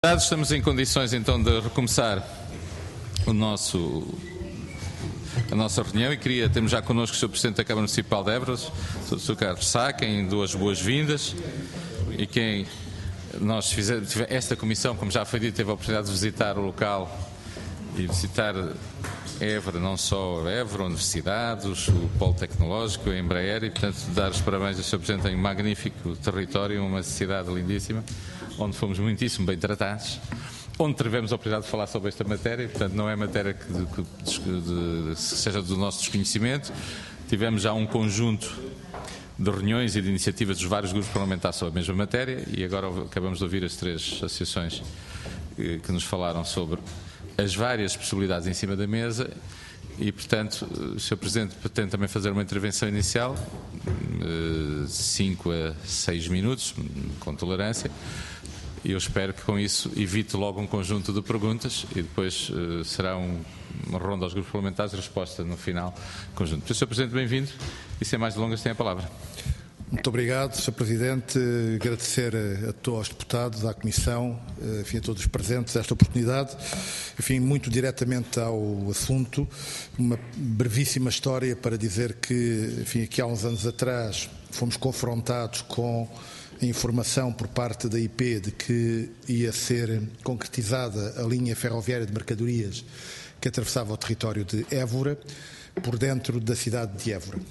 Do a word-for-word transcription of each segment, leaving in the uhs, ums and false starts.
Estamos em condições então de recomeçar o nosso, a nossa reunião e queria, temos já connosco o senhor Presidente da Câmara Municipal de Évora, o senhor Carlos Sá, quem duas boas-vindas e quem nós fizemos, esta comissão, como já foi dito, teve a oportunidade de visitar o local e visitar Évora, não só Évora, universidades, o Polo Tecnológico, a Embraer e, portanto, dar os parabéns ao senhor Presidente em um magnífico território, uma cidade lindíssima, onde fomos muitíssimo bem tratados, onde tivemos a oportunidade de falar sobre esta matéria, portanto não é matéria que, de, de, de, seja do nosso desconhecimento. Tivemos já um conjunto de reuniões e de iniciativas dos vários grupos parlamentares sobre a mesma matéria e agora acabamos de ouvir as três associações que, que nos falaram sobre as várias possibilidades em cima da mesa e, portanto, o senhor Presidente pretende também fazer uma intervenção inicial, cinco a seis minutos, com tolerância. E eu espero que com isso evite logo um conjunto de perguntas e depois uh, será um, uma ronda aos grupos parlamentares e resposta no final conjunto. Por isso, senhor Presidente, bem-vindo e sem mais delongas tem a palavra. Muito obrigado, senhor Presidente. Agradecer a, a todos os deputados, à Comissão, enfim, a todos os presentes esta oportunidade. Enfim, muito diretamente ao assunto, uma brevíssima história para dizer que, enfim, aqui há uns anos atrás fomos confrontados com a informação por parte da I P de que ia ser concretizada a linha ferroviária de mercadorias que atravessava o território de Évora, por dentro da cidade de Évora.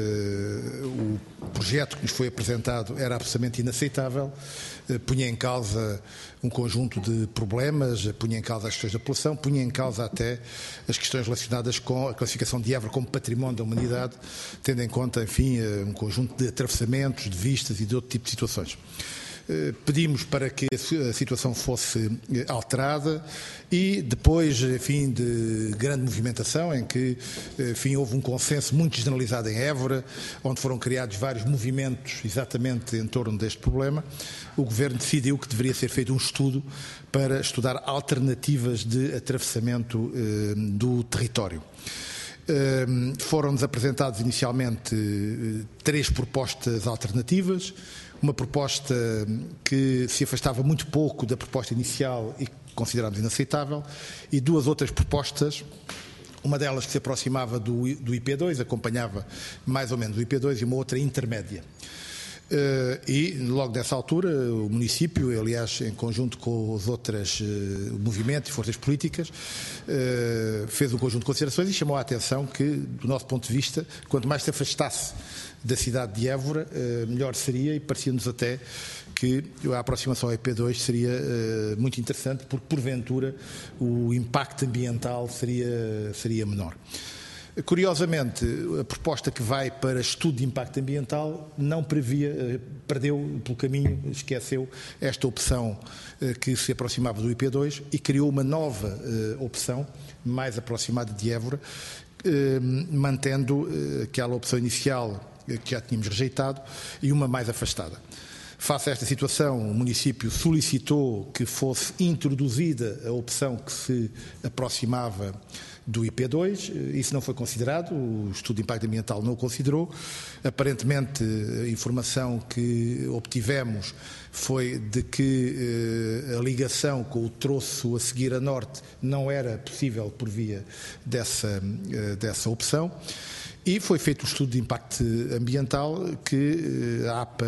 Uh, o projeto que nos foi apresentado era absolutamente inaceitável, uh, punha em causa um conjunto de problemas, uh, punha em causa as questões da população, punha em causa até as questões relacionadas com a classificação de Évora como património da humanidade, tendo em conta, enfim, uh, um conjunto de atravessamentos, de vistas e de outro tipo de situações. Pedimos para que a situação fosse alterada e depois, enfim, de grande movimentação em que, enfim, houve um consenso muito generalizado em Évora, onde foram criados vários movimentos exatamente em torno deste problema, o Governo decidiu que deveria ser feito um estudo para estudar alternativas de atravessamento eh, do território. Uh, foram-nos apresentadas inicialmente uh, três propostas alternativas, uma proposta que se afastava muito pouco da proposta inicial e que considerámos inaceitável, e duas outras propostas, uma delas que se aproximava do, do I P dois, acompanhava mais ou menos o I P dois, e uma outra intermédia. Uh, e logo nessa altura o município, aliás em conjunto com os outros uh, movimentos e forças políticas, uh, fez um conjunto de considerações e chamou a atenção que, do nosso ponto de vista, quanto mais se afastasse da cidade de Évora, uh, melhor seria, e parecia-nos até que a aproximação ao I P dois seria uh, muito interessante, porque porventura o impacto ambiental seria, seria menor. Curiosamente, a proposta que vai para estudo de impacto ambiental não previa, perdeu pelo caminho, esqueceu esta opção que se aproximava do I P dois e criou uma nova opção, mais aproximada de Évora, mantendo aquela opção inicial que já tínhamos rejeitado e uma mais afastada. Face a esta situação, o município solicitou que fosse introduzida a opção que se aproximava do I P dois, isso não foi considerado, o estudo de impacto ambiental não o considerou. Aparentemente, a informação que obtivemos foi de que eh, a ligação com o troço a seguir a norte não era possível por via dessa, eh, dessa opção. E foi feito o estudo de impacto ambiental que a APA,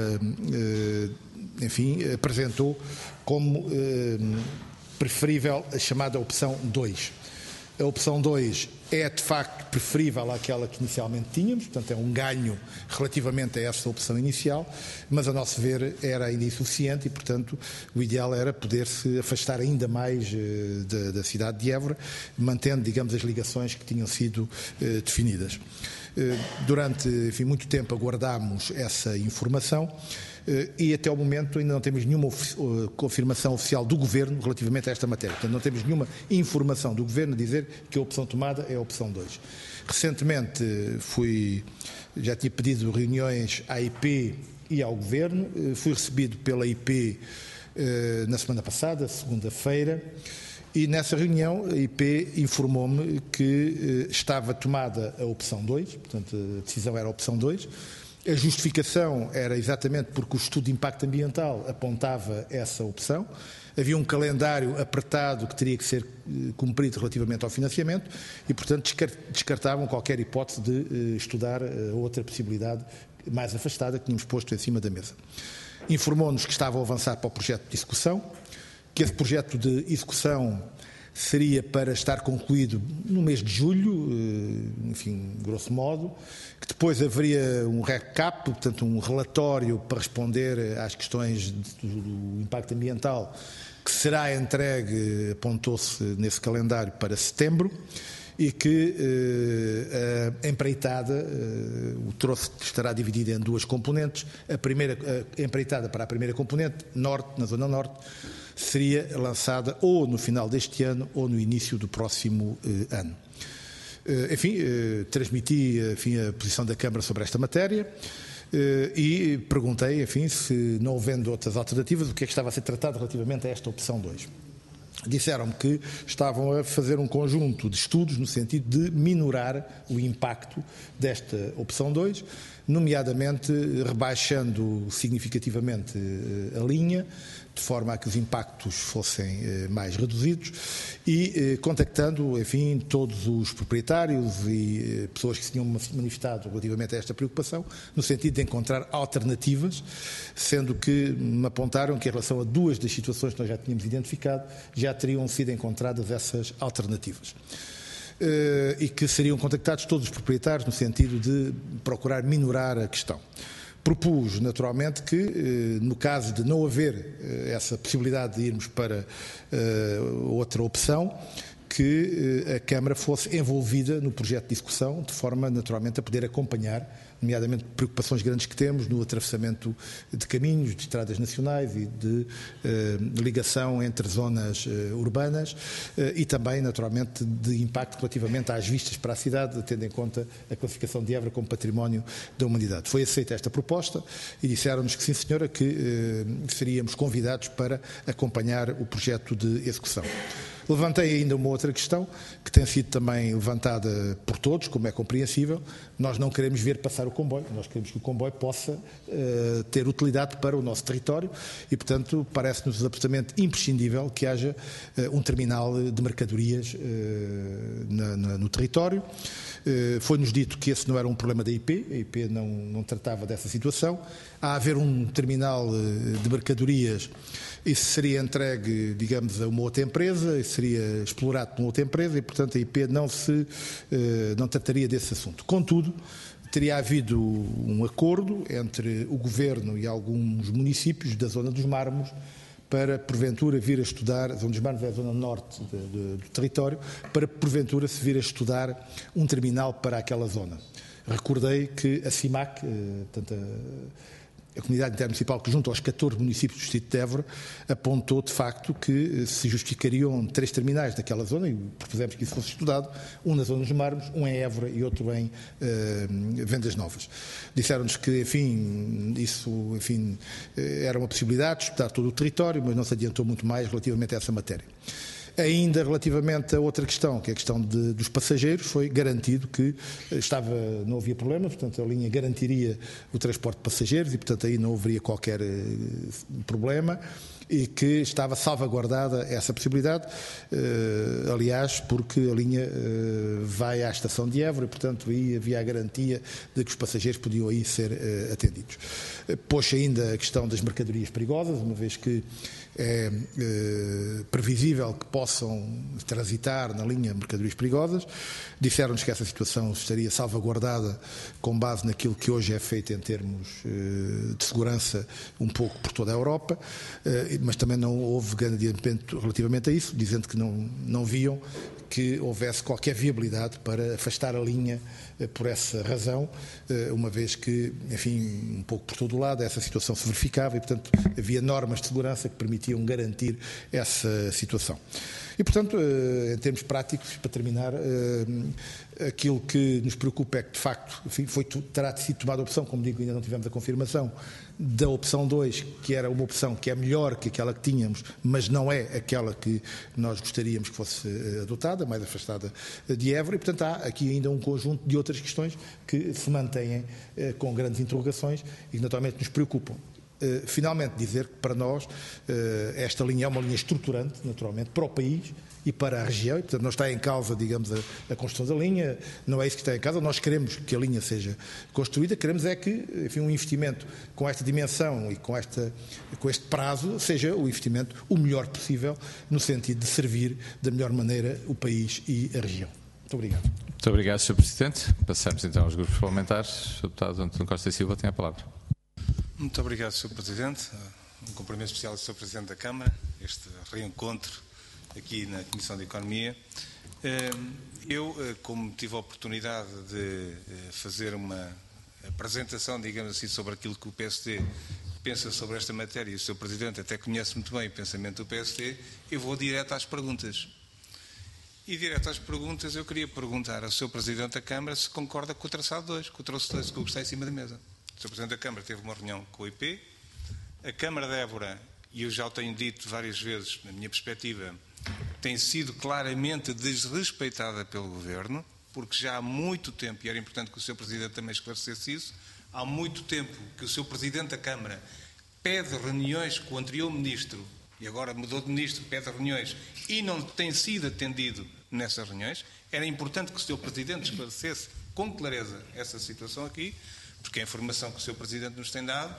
enfim, apresentou como preferível a chamada opção dois. A opção dois é, de facto, preferível àquela que inicialmente tínhamos, portanto é um ganho relativamente a essa opção inicial, mas, a nosso ver, era ainda insuficiente e, portanto, o ideal era poder-se afastar ainda mais uh, da, da cidade de Évora, mantendo, digamos, as ligações que tinham sido uh, definidas. Uh, durante, enfim, muito tempo aguardámos essa informação, e até ao momento ainda não temos nenhuma confirmação oficial do Governo relativamente a esta matéria. Portanto, não temos nenhuma informação do Governo a dizer que a opção tomada é a opção dois. Recentemente fui, já tinha pedido reuniões à I P e ao Governo, fui recebido pela I P na semana passada, segunda-feira, e nessa reunião a I P informou-me que estava tomada a opção dois, portanto a decisão era a opção dois. A justificação era exatamente porque o estudo de impacto ambiental apontava essa opção. Havia um calendário apertado que teria que ser cumprido relativamente ao financiamento e, portanto, descartavam qualquer hipótese de estudar outra possibilidade mais afastada que tínhamos posto em cima da mesa. Informou-nos que estavam a avançar para o projeto de execução, que esse projeto de execução seria para estar concluído no mês de julho, enfim, grosso modo, que depois haveria um recap, portanto um relatório para responder às questões do impacto ambiental, que será entregue, apontou-se nesse calendário, para setembro, e que a empreitada, o troço estará dividido em duas componentes. A primeira, a empreitada para a primeira componente, norte, na zona norte, seria lançada ou no final deste ano ou no início do próximo eh, ano. Eh, enfim, eh, transmiti enfim, a posição da Câmara sobre esta matéria eh, e perguntei, enfim, se não havendo outras alternativas, o que é que estava a ser tratado relativamente a esta opção dois. Disseram-me que estavam a fazer um conjunto de estudos no sentido de minorar o impacto desta opção dois, nomeadamente rebaixando significativamente a linha, de forma a que os impactos fossem mais reduzidos e contactando, enfim, todos os proprietários e pessoas que se tinham manifestado relativamente a esta preocupação, no sentido de encontrar alternativas, sendo que me apontaram que em relação a duas das situações que nós já tínhamos identificado, já teriam sido encontradas essas alternativas. E que seriam contactados todos os proprietários no sentido de procurar minorar a questão. Propus, naturalmente, que, no caso de não haver essa possibilidade de irmos para outra opção, que a Câmara fosse envolvida no projeto de execução, de forma, naturalmente, a poder acompanhar, nomeadamente, preocupações grandes que temos no atravessamento de caminhos, de estradas nacionais e de eh, ligação entre zonas eh, urbanas eh, e também, naturalmente, de impacto relativamente às vistas para a cidade, tendo em conta a classificação de Évora como património da humanidade. Foi aceita esta proposta e disseram-nos que sim, senhora, que eh, seríamos convidados para acompanhar o projeto de execução. Levantei ainda uma outra questão, que tem sido também levantada por todos, como é compreensível. Nós não queremos ver passar o comboio, nós queremos que o comboio possa uh, ter utilidade para o nosso território e, portanto, parece-nos absolutamente imprescindível que haja uh, um terminal de mercadorias uh, na, na, no território. Uh, foi-nos dito que esse não era um problema da I P, a I P não, não tratava dessa situação. A haver um terminal uh, de mercadorias, isso seria entregue, digamos, a uma outra empresa, isso seria explorado por uma outra empresa e, portanto, a I P não, se, eh, não trataria desse assunto. Contudo, teria havido um acordo entre o Governo e alguns municípios da Zona dos Mármores para, porventura, vir a estudar, a Zona dos Mármores é a zona norte de, de, do território, para, porventura, se vir a estudar um terminal para aquela zona. Recordei que a CIMAC, eh, portanto, a, A comunidade intermunicipal, que junto aos catorze municípios do distrito de Évora, apontou de facto que se justificariam três terminais daquela zona e propusemos que isso fosse estudado, um na zona dos Mármores, um em Évora e outro em uh, Vendas Novas. Disseram-nos que, enfim, isso enfim, era uma possibilidade de estudar todo o território, mas não se adiantou muito mais relativamente a essa matéria. Ainda relativamente a outra questão, que é a questão de, dos passageiros, foi garantido que estava, não havia problema, portanto a linha garantiria o transporte de passageiros e, portanto, aí não haveria qualquer uh, problema e que estava salvaguardada essa possibilidade, uh, aliás, porque a linha uh, vai à estação de Évora e, portanto, aí havia a garantia de que os passageiros podiam aí ser uh, atendidos. Uh, pôs ainda a questão das mercadorias perigosas, uma vez que é eh, previsível que possam transitar na linha mercadorias perigosas. Disseram-nos que essa situação estaria salvaguardada com base naquilo que hoje é feito em termos eh, de segurança um pouco por toda a Europa, eh, mas também não houve grande adiantamento relativamente a isso, dizendo que não, não viam que houvesse qualquer viabilidade para afastar a linha eh, por essa razão, eh, uma vez que, enfim, um pouco por todo o lado, essa situação se verificava e, portanto, havia normas de segurança que permitiam garantir essa situação. E, portanto, em termos práticos, para terminar, aquilo que nos preocupa é que, de facto, enfim, foi, terá sido tomada a opção, como digo, ainda não tivemos a confirmação, da opção dois, que era uma opção que é melhor que aquela que tínhamos, mas não é aquela que nós gostaríamos que fosse adotada, mais afastada de Évora, e, portanto, há aqui ainda um conjunto de outras questões que se mantêm com grandes interrogações e que, naturalmente, nos preocupam. Uh, finalmente dizer que para nós uh, esta linha é uma linha estruturante, naturalmente, para o país e para a região, e portanto não está em causa, digamos, a, a construção da linha, não é isso que está em causa. Nós queremos que a linha seja construída, queremos é que, enfim, um investimento com esta dimensão e com, esta, com este prazo seja o investimento o melhor possível, no sentido de servir da melhor maneira o país e a região. Muito obrigado. Muito obrigado, senhor Presidente. Passamos então aos grupos parlamentares. O deputado António Costa e Silva tem a palavra. Muito obrigado, senhor Presidente. Um cumprimento especial ao senhor Presidente da Câmara, este reencontro aqui na Comissão de Economia. Eu, como tive a oportunidade de fazer uma apresentação, digamos assim, sobre aquilo que o P S D pensa sobre esta matéria, e o senhor Presidente até conhece muito bem o pensamento do P S D, eu vou direto às perguntas. E direto às perguntas, eu queria perguntar ao senhor Presidente da Câmara se concorda com o traçado dois, com o traço dois, com o que está em cima da mesa. O senhor Presidente da Câmara teve uma reunião com o I P, a Câmara de Évora, e eu já o tenho dito várias vezes, na minha perspectiva, tem sido claramente desrespeitada pelo Governo, porque já há muito tempo, e era importante que o senhor Presidente também esclarecesse isso, há muito tempo que o senhor Presidente da Câmara pede reuniões com o anterior Ministro, e agora mudou de Ministro, pede reuniões, e não tem sido atendido nessas reuniões. Era importante que o senhor Presidente esclarecesse com clareza essa situação aqui, porque é a informação que o senhor Presidente nos tem dado,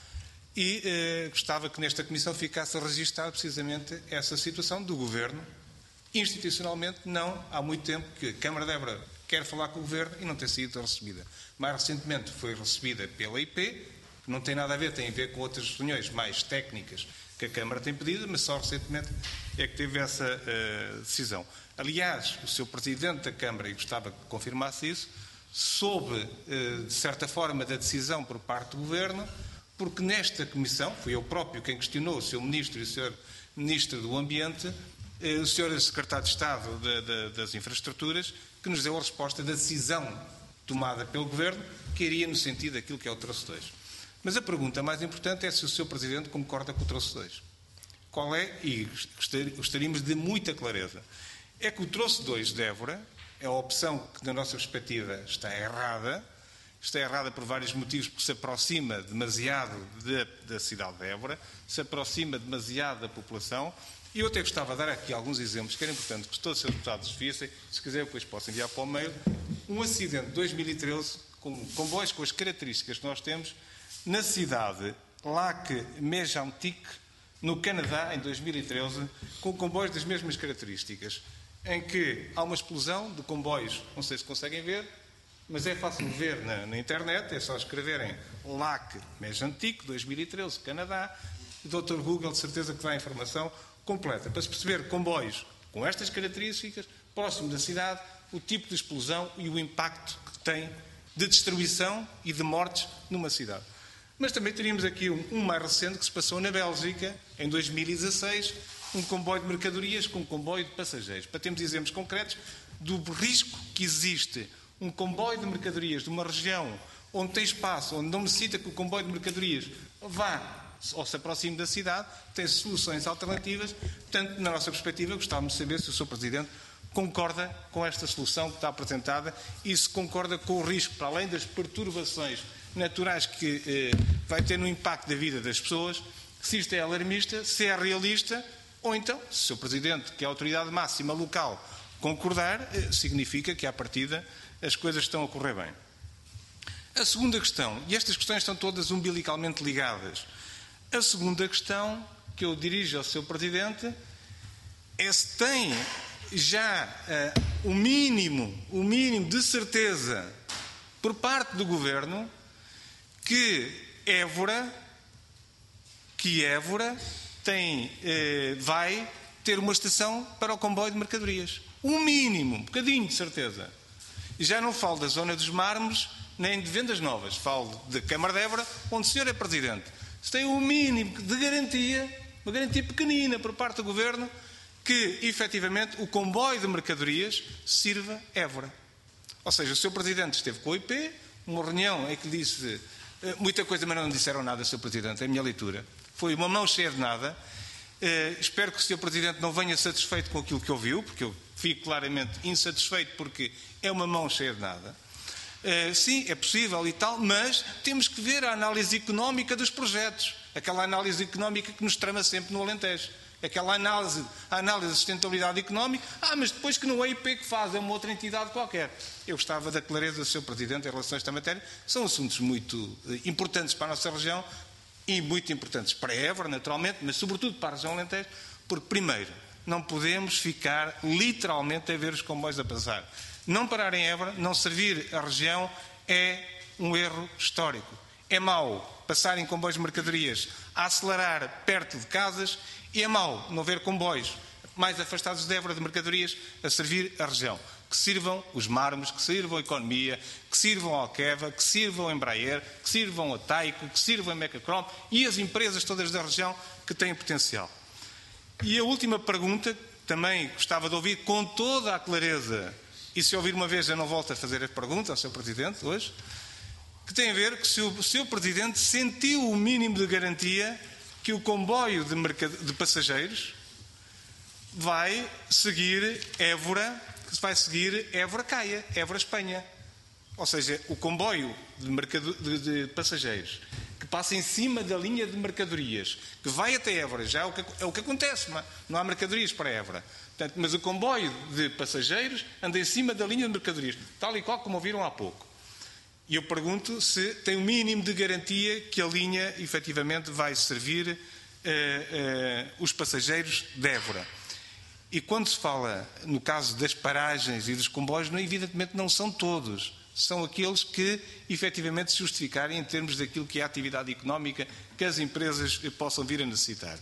e eh, gostava que nesta Comissão ficasse registada precisamente essa situação do Governo. Institucionalmente, não, há muito tempo que a Câmara de Évora quer falar com o Governo e não tem sido recebida. Mais recentemente foi recebida pela I P, que não tem nada a ver, tem a ver com outras reuniões mais técnicas que a Câmara tem pedido, mas só recentemente é que teve essa uh, decisão. Aliás, o senhor Presidente da Câmara, e gostava que confirmasse isso, soube, uh, de certa forma, da decisão por parte do Governo, porque nesta Comissão, fui eu próprio quem questionou o senhor Ministro e o senhor Ministro do Ambiente, uh, o senhor Secretário de Estado de, de, das Infraestruturas, que nos deu a resposta da decisão tomada pelo Governo, que iria no sentido daquilo que é o traço dois. Mas a pergunta mais importante é se o senhor Presidente concorda com o troço dois. Qual é, e gostaríamos de muita clareza, é que o troço dois de Évora é a opção que, na nossa perspectiva, está errada, está errada por vários motivos, porque se aproxima demasiado de, da cidade de Évora, se aproxima demasiado da população, e eu até gostava de dar aqui alguns exemplos, que era importante que todos os seus deputados vissem, se quiser depois posso enviar para o mail, um acidente de dois mil e treze, com comboios com as características que nós temos, na cidade Lac-Mégantic, no Canadá, em dois mil e treze, com comboios das mesmas características, em que há uma explosão de comboios, não sei se conseguem ver, mas é fácil ver na, na internet, é só escreverem Lac-Mégantic, dois mil e treze, Canadá, o doutor Google de certeza que dá a informação completa, para se perceber comboios com estas características, próximo da cidade, o tipo de explosão e o impacto que tem de destruição e de mortes numa cidade. Mas também teríamos aqui um, um mais recente que se passou na Bélgica, em dois mil e dezasseis, um comboio de mercadorias com um comboio de passageiros. Para termos exemplos concretos do risco que existe um comboio de mercadorias de uma região onde tem espaço, onde não necessita que o comboio de mercadorias vá ou se aproxime da cidade, tem soluções alternativas. Portanto, na nossa perspectiva, gostávamos de saber se o senhor Presidente concorda com esta solução que está apresentada e se concorda com o risco, para além das perturbações naturais que eh, vai ter no impacto da vida das pessoas, se isto é alarmista, se é realista, ou então, se o senhor Presidente, que é a autoridade máxima local, concordar, eh, significa que, à partida, as coisas estão a correr bem. A segunda questão, e estas questões estão todas umbilicalmente ligadas, a segunda questão que eu dirijo ao senhor Presidente é se tem já uh, o mínimo, o mínimo de certeza por parte do Governo que Évora, que Évora tem, eh, vai ter uma estação para o comboio de mercadorias. Um mínimo, um bocadinho de certeza. E já não falo da zona dos Mármores, nem de Vendas Novas. Falo da Câmara de Évora, onde o senhor é Presidente. Se tem um mínimo de garantia, uma garantia pequenina por parte do Governo, que, efetivamente, o comboio de mercadorias sirva Évora. Ou seja, o senhor Presidente esteve com o I P, uma reunião em que disse muita coisa, mas não disseram nada, senhor Presidente, é a minha leitura. Foi uma mão cheia de nada. Uh, espero que o senhor Presidente não venha satisfeito com aquilo que ouviu, porque eu fico claramente insatisfeito, porque é uma mão cheia de nada. Uh, sim, é possível e tal, mas temos que ver a análise económica dos projetos. aquela análise económica que nos trama sempre no Alentejo. Aquela análise, a análise de sustentabilidade económica, ah, mas depois que não é a I P que faz, é uma outra entidade qualquer. Eu gostava da clareza do senhor Presidente em relação a esta matéria. São assuntos muito importantes para a nossa região e muito importantes para a Évora, naturalmente, mas sobretudo para a região Alentejo, porque, primeiro, não podemos ficar literalmente a ver os comboios a passar. Não parar em Évora, não servir a região, é um erro histórico. É mau passar em comboios de mercadorias a acelerar perto de casas e é mau não ver comboios mais afastados de Évora de mercadorias a servir a região. Que sirvam os Mármores, que sirvam a Economia, que sirvam a Alqueva, que sirvam a Embraer, que sirvam a Taico, que sirvam a Mecacrom e as empresas todas da região que têm potencial. E a última pergunta, também gostava de ouvir com toda a clareza, e se ouvir uma vez eu não volto a fazer a pergunta ao senhor Presidente hoje, que tem a ver que se o senhor Presidente sentiu o mínimo de garantia que o comboio de, mercad... de passageiros vai seguir Évora, que vai seguir Évora-Caia, Évora-Espanha. Ou seja, o comboio de, mercad... de, de passageiros que passa em cima da linha de mercadorias, que vai até Évora, já é o que, é o que acontece, não, é? Não há mercadorias para Évora. Portanto, mas o comboio de passageiros anda em cima da linha de mercadorias, tal e qual como ouviram há pouco. E eu pergunto se tem o um mínimo de garantia que a linha efetivamente vai servir uh, uh, os passageiros de Évora. E quando se fala no caso das paragens e dos comboios, não, evidentemente não são todos. São aqueles que efetivamente se justificarem em termos daquilo que é a atividade económica que as empresas possam vir a necessitar.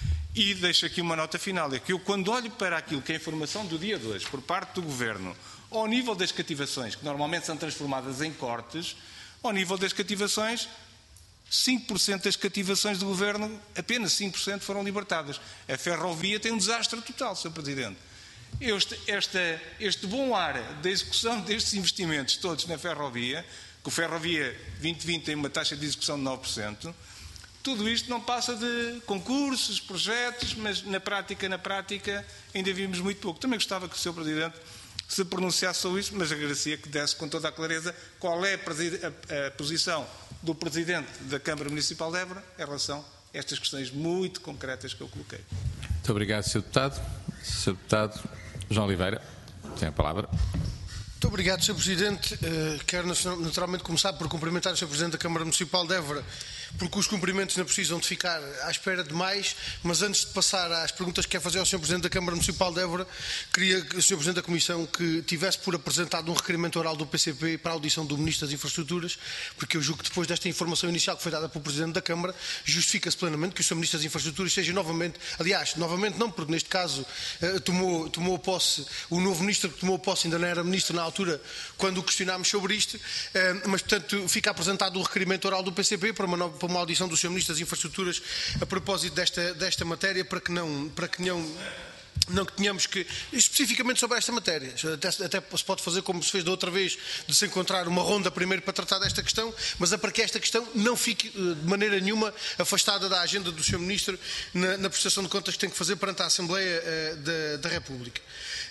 E deixo aqui uma nota final, é que eu quando olho para aquilo que é a informação do dia de hoje, por parte do Governo, ao nível das cativações, que normalmente são transformadas em cortes, ao nível das cativações, cinco por cento das cativações do Governo, apenas cinco por cento foram libertadas. A ferrovia tem um desastre total, senhor Presidente. Este, esta, este bom ar da execução destes investimentos todos na ferrovia, que o Ferrovia vinte vinte tem uma taxa de execução de nove por cento, tudo isto não passa de concursos, projetos, mas na prática, na prática, ainda vimos muito pouco. Também gostava que o senhor Presidente se pronunciasse sobre isso, mas agradecia que desse com toda a clareza qual é a, a, a posição do Presidente da Câmara Municipal de Évora em relação a estas questões muito concretas que eu coloquei. Muito obrigado, senhor Deputado. senhor Deputado João Oliveira, tem a palavra. Muito obrigado, senhor Presidente. Uh, quero naturalmente começar por cumprimentar o senhor Presidente da Câmara Municipal de Évora, porque os cumprimentos não precisam de ficar à espera de mais, mas antes de passar às perguntas que quero fazer ao senhor Presidente da Câmara Municipal de Évora, queria que o senhor Presidente da Comissão que tivesse por apresentado um requerimento oral do P C P para a audição do Ministro das Infraestruturas, porque eu julgo que depois desta informação inicial que foi dada pelo Presidente da Câmara, justifica-se plenamente que o senhor Ministro das Infraestruturas seja novamente, aliás, novamente não, porque neste caso uh, tomou, tomou posse, o novo Ministro que tomou posse ainda não era Ministro na altura, quando o questionámos sobre isto, uh, mas portanto fica apresentado o requerimento oral do P C P para uma nova para uma audição do senhor Ministro das Infraestruturas a propósito desta, desta matéria, para que não, para que não, não tenhamos que, especificamente sobre esta matéria, até, até se pode fazer como se fez da outra vez, de se encontrar uma ronda primeiro para tratar desta questão, mas é para que esta questão não fique de maneira nenhuma afastada da agenda do senhor Ministro na, na prestação de contas que tem que fazer perante a Assembleia uh, da, da República.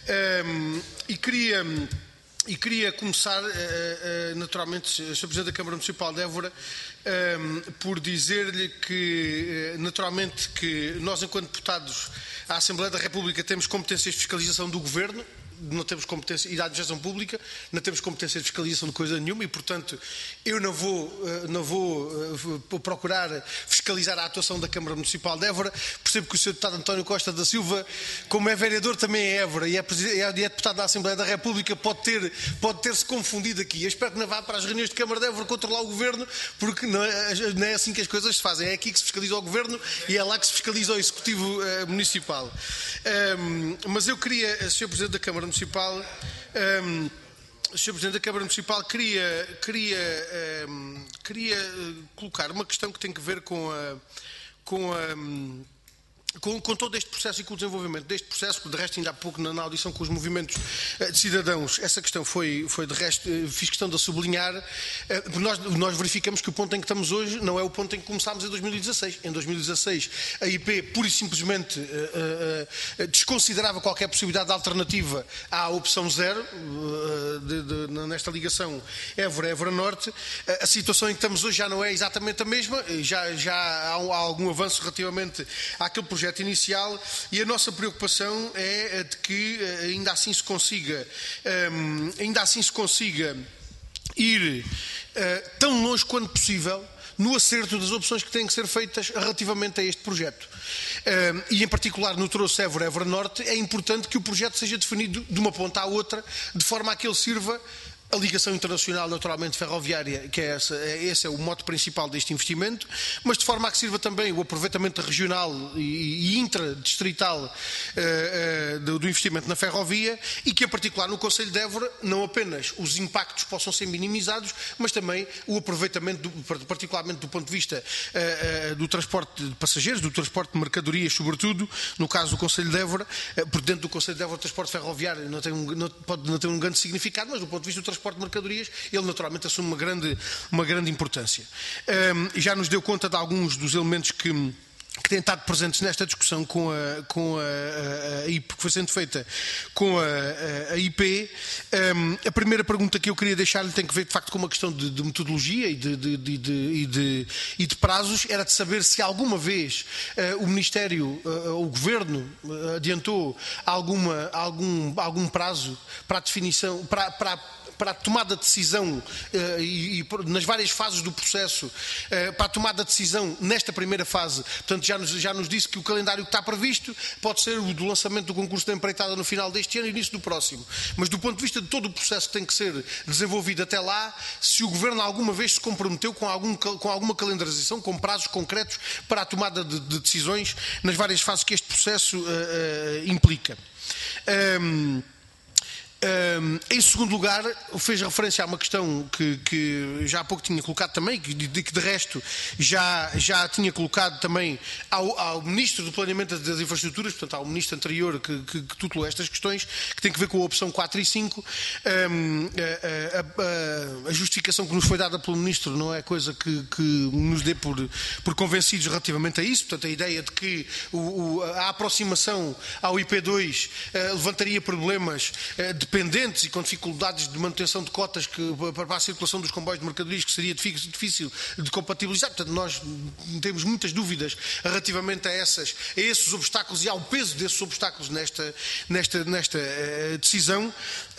Um, e queria... E queria começar, naturalmente, senhor Presidente da Câmara Municipal de Évora, por dizer-lhe que, naturalmente, que nós, enquanto deputados à Assembleia da República, temos competências de fiscalização do Governo, não temos competência, e da administração pública, não temos competência de fiscalização de coisa nenhuma e, portanto, eu não vou, não vou procurar fiscalizar a atuação da Câmara Municipal de Évora. Percebo que o senhor Deputado António Costa da Silva, como é vereador também é Évora e é, é deputado da Assembleia da República, pode ter, pode ter-se confundido aqui. Eu espero que não vá para as reuniões de Câmara de Évora controlar o Governo, porque não é, não é assim que as coisas se fazem. É aqui que se fiscaliza o Governo e é lá que se fiscaliza o Executivo uh, Municipal. Um, mas eu queria, senhor Presidente da Câmara Municipal, um, senhor Presidente da Câmara Municipal, queria, queria, um, queria colocar uma questão que tem que ver com a, com a, com, com todo este processo e com o desenvolvimento deste processo, que de resto ainda há pouco na, na audição com os movimentos uh, de cidadãos, essa questão foi, foi de resto, uh, fiz questão de a sublinhar, uh, nós, nós verificamos que o ponto em que estamos hoje não é o ponto em que começámos em dois mil e dezasseis. Em dois mil e dezasseis a I P pura e simplesmente uh, uh, uh, desconsiderava qualquer possibilidade de alternativa à opção zero, uh, de, de, nesta ligação Évora-Évora Norte. Uh, a situação em que estamos hoje já não é exatamente a mesma, já, já há, há algum avanço relativamente àquele projeto inicial, e a nossa preocupação é de que ainda assim se consiga, um, ainda assim se consiga ir uh, tão longe quanto possível no acerto das opções que têm que ser feitas relativamente a este projeto. Um, e em particular no troço Évora-Évora Norte é importante que o projeto seja definido de uma ponta à outra, de forma a que ele sirva a ligação internacional, naturalmente, ferroviária, que é essa, esse é o mote principal deste investimento, mas de forma a que sirva também o aproveitamento regional e, e intradistrital uh, uh, do, do investimento na ferrovia, e que, em particular, no Concelho de Évora, não apenas os impactos possam ser minimizados, mas também o aproveitamento, do, particularmente do ponto de vista uh, uh, do transporte de passageiros, do transporte de mercadorias, sobretudo, no caso do Concelho de Évora, uh, por dentro do Concelho de Évora, o transporte ferroviário não tem um, não, pode não ter um grande significado, mas do ponto de vista do transporte transporte de mercadorias, ele naturalmente assume uma grande, uma grande importância. Um, e já nos deu conta de alguns dos elementos que, que têm estado presentes nesta discussão com a, com a, a, a I P, que foi sendo feita com a, a, a I P. Um, a primeira pergunta que eu queria deixar-lhe tem que ver de facto com uma questão de, de metodologia e de, de, de, de, e, de, e de prazos. Era de saber se alguma vez uh, o Ministério, uh, o Governo, uh, adiantou alguma, algum, algum prazo para a definição, para, para a para a tomada de decisão uh, e, e nas várias fases do processo, uh, para a tomada de decisão nesta primeira fase. Portanto, já nos, já nos disse que o calendário que está previsto pode ser o do lançamento do concurso da empreitada no final deste ano e início do próximo. Mas do ponto de vista de todo o processo que tem que ser desenvolvido até lá, se o Governo alguma vez se comprometeu com, algum, com alguma calendarização, com prazos concretos para a tomada de, de decisões nas várias fases que este processo uh, uh, implica. Um, Um, em segundo lugar, fez referência a uma questão que, que já há pouco tinha colocado também, que de, que de resto já, já tinha colocado também ao, ao Ministro do Planeamento das Infraestruturas, portanto ao Ministro anterior que, que, que tutelou estas questões, que tem que ver com a opção quatro e cinco. Um, a, a, a, a justificação que nos foi dada pelo Ministro não é coisa que, que nos dê por, por convencidos relativamente a isso. Portanto, a ideia de que o, o, a aproximação ao I P dois uh, levantaria problemas uh, de dependentes e com dificuldades de manutenção de cotas que, para a circulação dos comboios de mercadorias, que seria difícil de compatibilizar. Portanto, nós temos muitas dúvidas relativamente a, essas, a esses obstáculos e ao peso desses obstáculos nesta, nesta, nesta uh, decisão.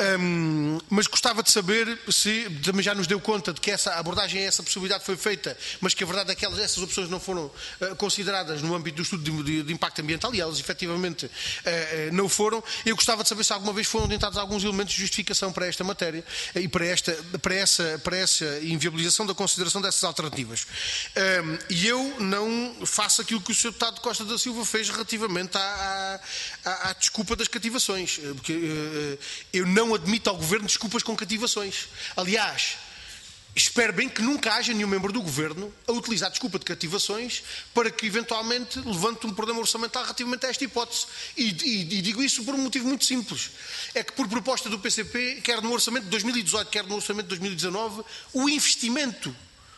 Um, mas gostava de saber se também já nos deu conta de que essa abordagem, essa possibilidade foi feita, mas que a verdade é que elas, essas opções não foram uh, consideradas no âmbito do estudo de, de, de impacto ambiental, e elas efetivamente uh, uh, não foram. Eu gostava de saber se alguma vez foram orientados alguns elementos de justificação para esta matéria e para, esta, para, essa, para essa inviabilização da consideração dessas alternativas. Um, e eu não faço aquilo que o senhor Deputado Costa da Silva fez relativamente à, à, à desculpa das cativações, porque uh, eu não admito ao Governo desculpas com cativações. Aliás, espero bem que nunca haja nenhum membro do Governo a utilizar a desculpa de cativações para que eventualmente levante um problema orçamental relativamente a esta hipótese. E, e, e digo isso por um motivo muito simples. É que por proposta do P C P, quer no orçamento de dois mil e dezoito, quer no orçamento de dois mil e dezanove, o investimento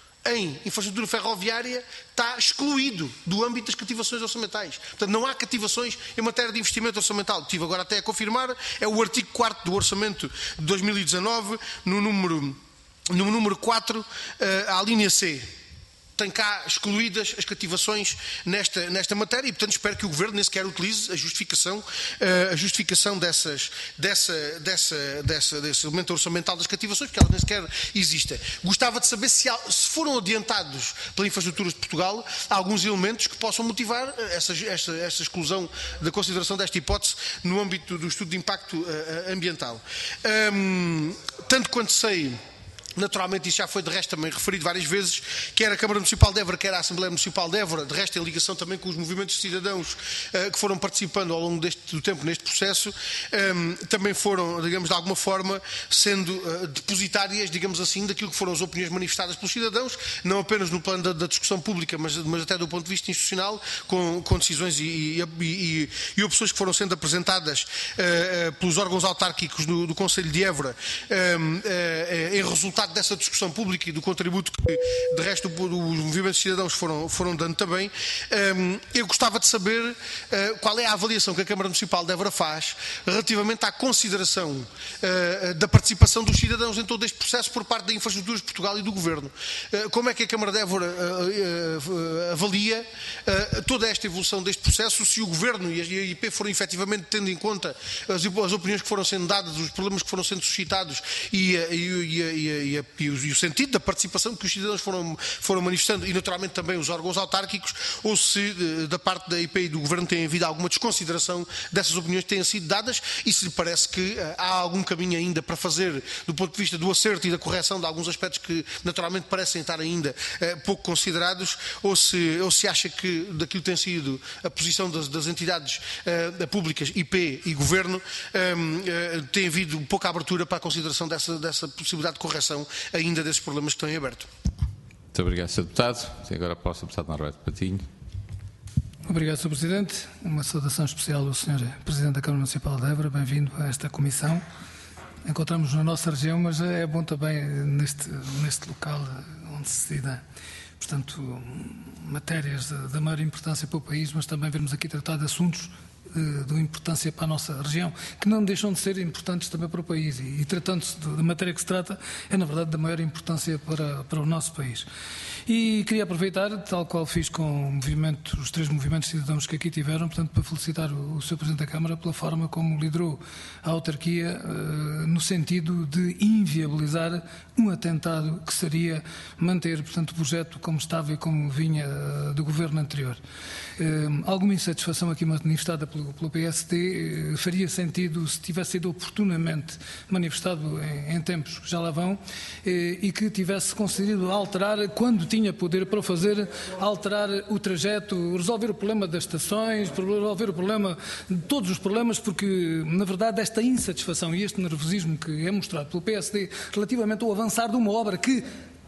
em infraestrutura ferroviária está excluído do âmbito das cativações orçamentais. Portanto, não há cativações em matéria de investimento orçamental. Estive agora até a confirmar, é o artigo quarto do orçamento de dois mil e dezanove, no número... No número quatro, a linha C, tem cá excluídas as cativações nesta, nesta matéria e, portanto, espero que o Governo nem sequer utilize a justificação, a justificação dessas, dessa, dessa, dessa, desse elemento orçamental das cativações, porque elas nem sequer existem. Gostava de saber se, se foram adiantados pela Infraestruturas de Portugal alguns elementos que possam motivar essa, essa, essa exclusão da consideração desta hipótese no âmbito do estudo de impacto ambiental. Um, tanto quanto sei... Naturalmente, isso já foi de resto também referido várias vezes, quer a Câmara Municipal de Évora, quer a Assembleia Municipal de Évora, de resto em ligação também com os movimentos de cidadãos uh, que foram participando ao longo deste, do tempo neste processo, um, também foram, digamos, de alguma forma, sendo uh, depositárias, digamos assim, daquilo que foram as opiniões manifestadas pelos cidadãos, não apenas no plano da, da discussão pública, mas, mas até do ponto de vista institucional, com, com decisões e, e, e, e opções que foram sendo apresentadas uh, uh, pelos órgãos autárquicos do, do Conselho de Évora, um, uh, uh, em resultado dessa discussão pública e do contributo que, de resto, os movimentos cidadãos foram, foram dando também. Eu gostava de saber qual é a avaliação que a Câmara Municipal de Évora faz relativamente à consideração da participação dos cidadãos em todo este processo por parte da Infraestruturas de Portugal e do Governo. Como é que a Câmara de Évora avalia toda esta evolução deste processo, se o Governo e a I P foram efetivamente tendo em conta as opiniões que foram sendo dadas, os problemas que foram sendo suscitados e, e, e, e, e, e o sentido da participação que os cidadãos foram, foram manifestando e naturalmente também os órgãos autárquicos, ou se da parte da I P e do Governo tem havido alguma desconsideração dessas opiniões que têm sido dadas e se lhe parece que há algum caminho ainda para fazer do ponto de vista do acerto e da correção de alguns aspectos que naturalmente parecem estar ainda pouco considerados, ou se, ou se acha que daquilo que tem sido a posição das, das entidades uh, públicas, I P e Governo, um, uh, tem havido pouca abertura para a consideração dessa, dessa possibilidade de correção ainda desses problemas que estão em aberto. Muito obrigado, senhor Deputado. E agora posso, Deputado Norberto Patinho. Obrigado, senhor Presidente. Uma saudação especial ao senhor Presidente da Câmara Municipal de Évora. Bem-vindo a esta comissão. Encontramos na nossa região, mas é bom também neste, neste local onde se decida, portanto, matérias da maior importância para o país, mas também vermos aqui tratar de assuntos de, de importância para a nossa região, que não deixam de ser importantes também para o país. E, e tratando-se da matéria que se trata, é na verdade da maior importância para, para o nosso país. E queria aproveitar, tal qual fiz com o movimento, os três movimentos cidadãos que aqui tiveram, portanto, para felicitar o, o senhor Presidente da Câmara pela forma como liderou a autarquia uh, no sentido de inviabilizar um atentado que seria manter, portanto, o projeto como estava e como vinha uh, do governo anterior. Uh, alguma insatisfação aqui manifestada pelo, pelo P S D uh, faria sentido se tivesse sido oportunamente manifestado em, em tempos que já lá vão uh, e que tivesse conseguido alterar quando tinha poder para fazer, alterar o trajeto, resolver o problema das estações, resolver o problema de todos os problemas, porque, na verdade, esta insatisfação e este nervosismo que é mostrado pelo P S D relativamente ao avançar de uma obra que,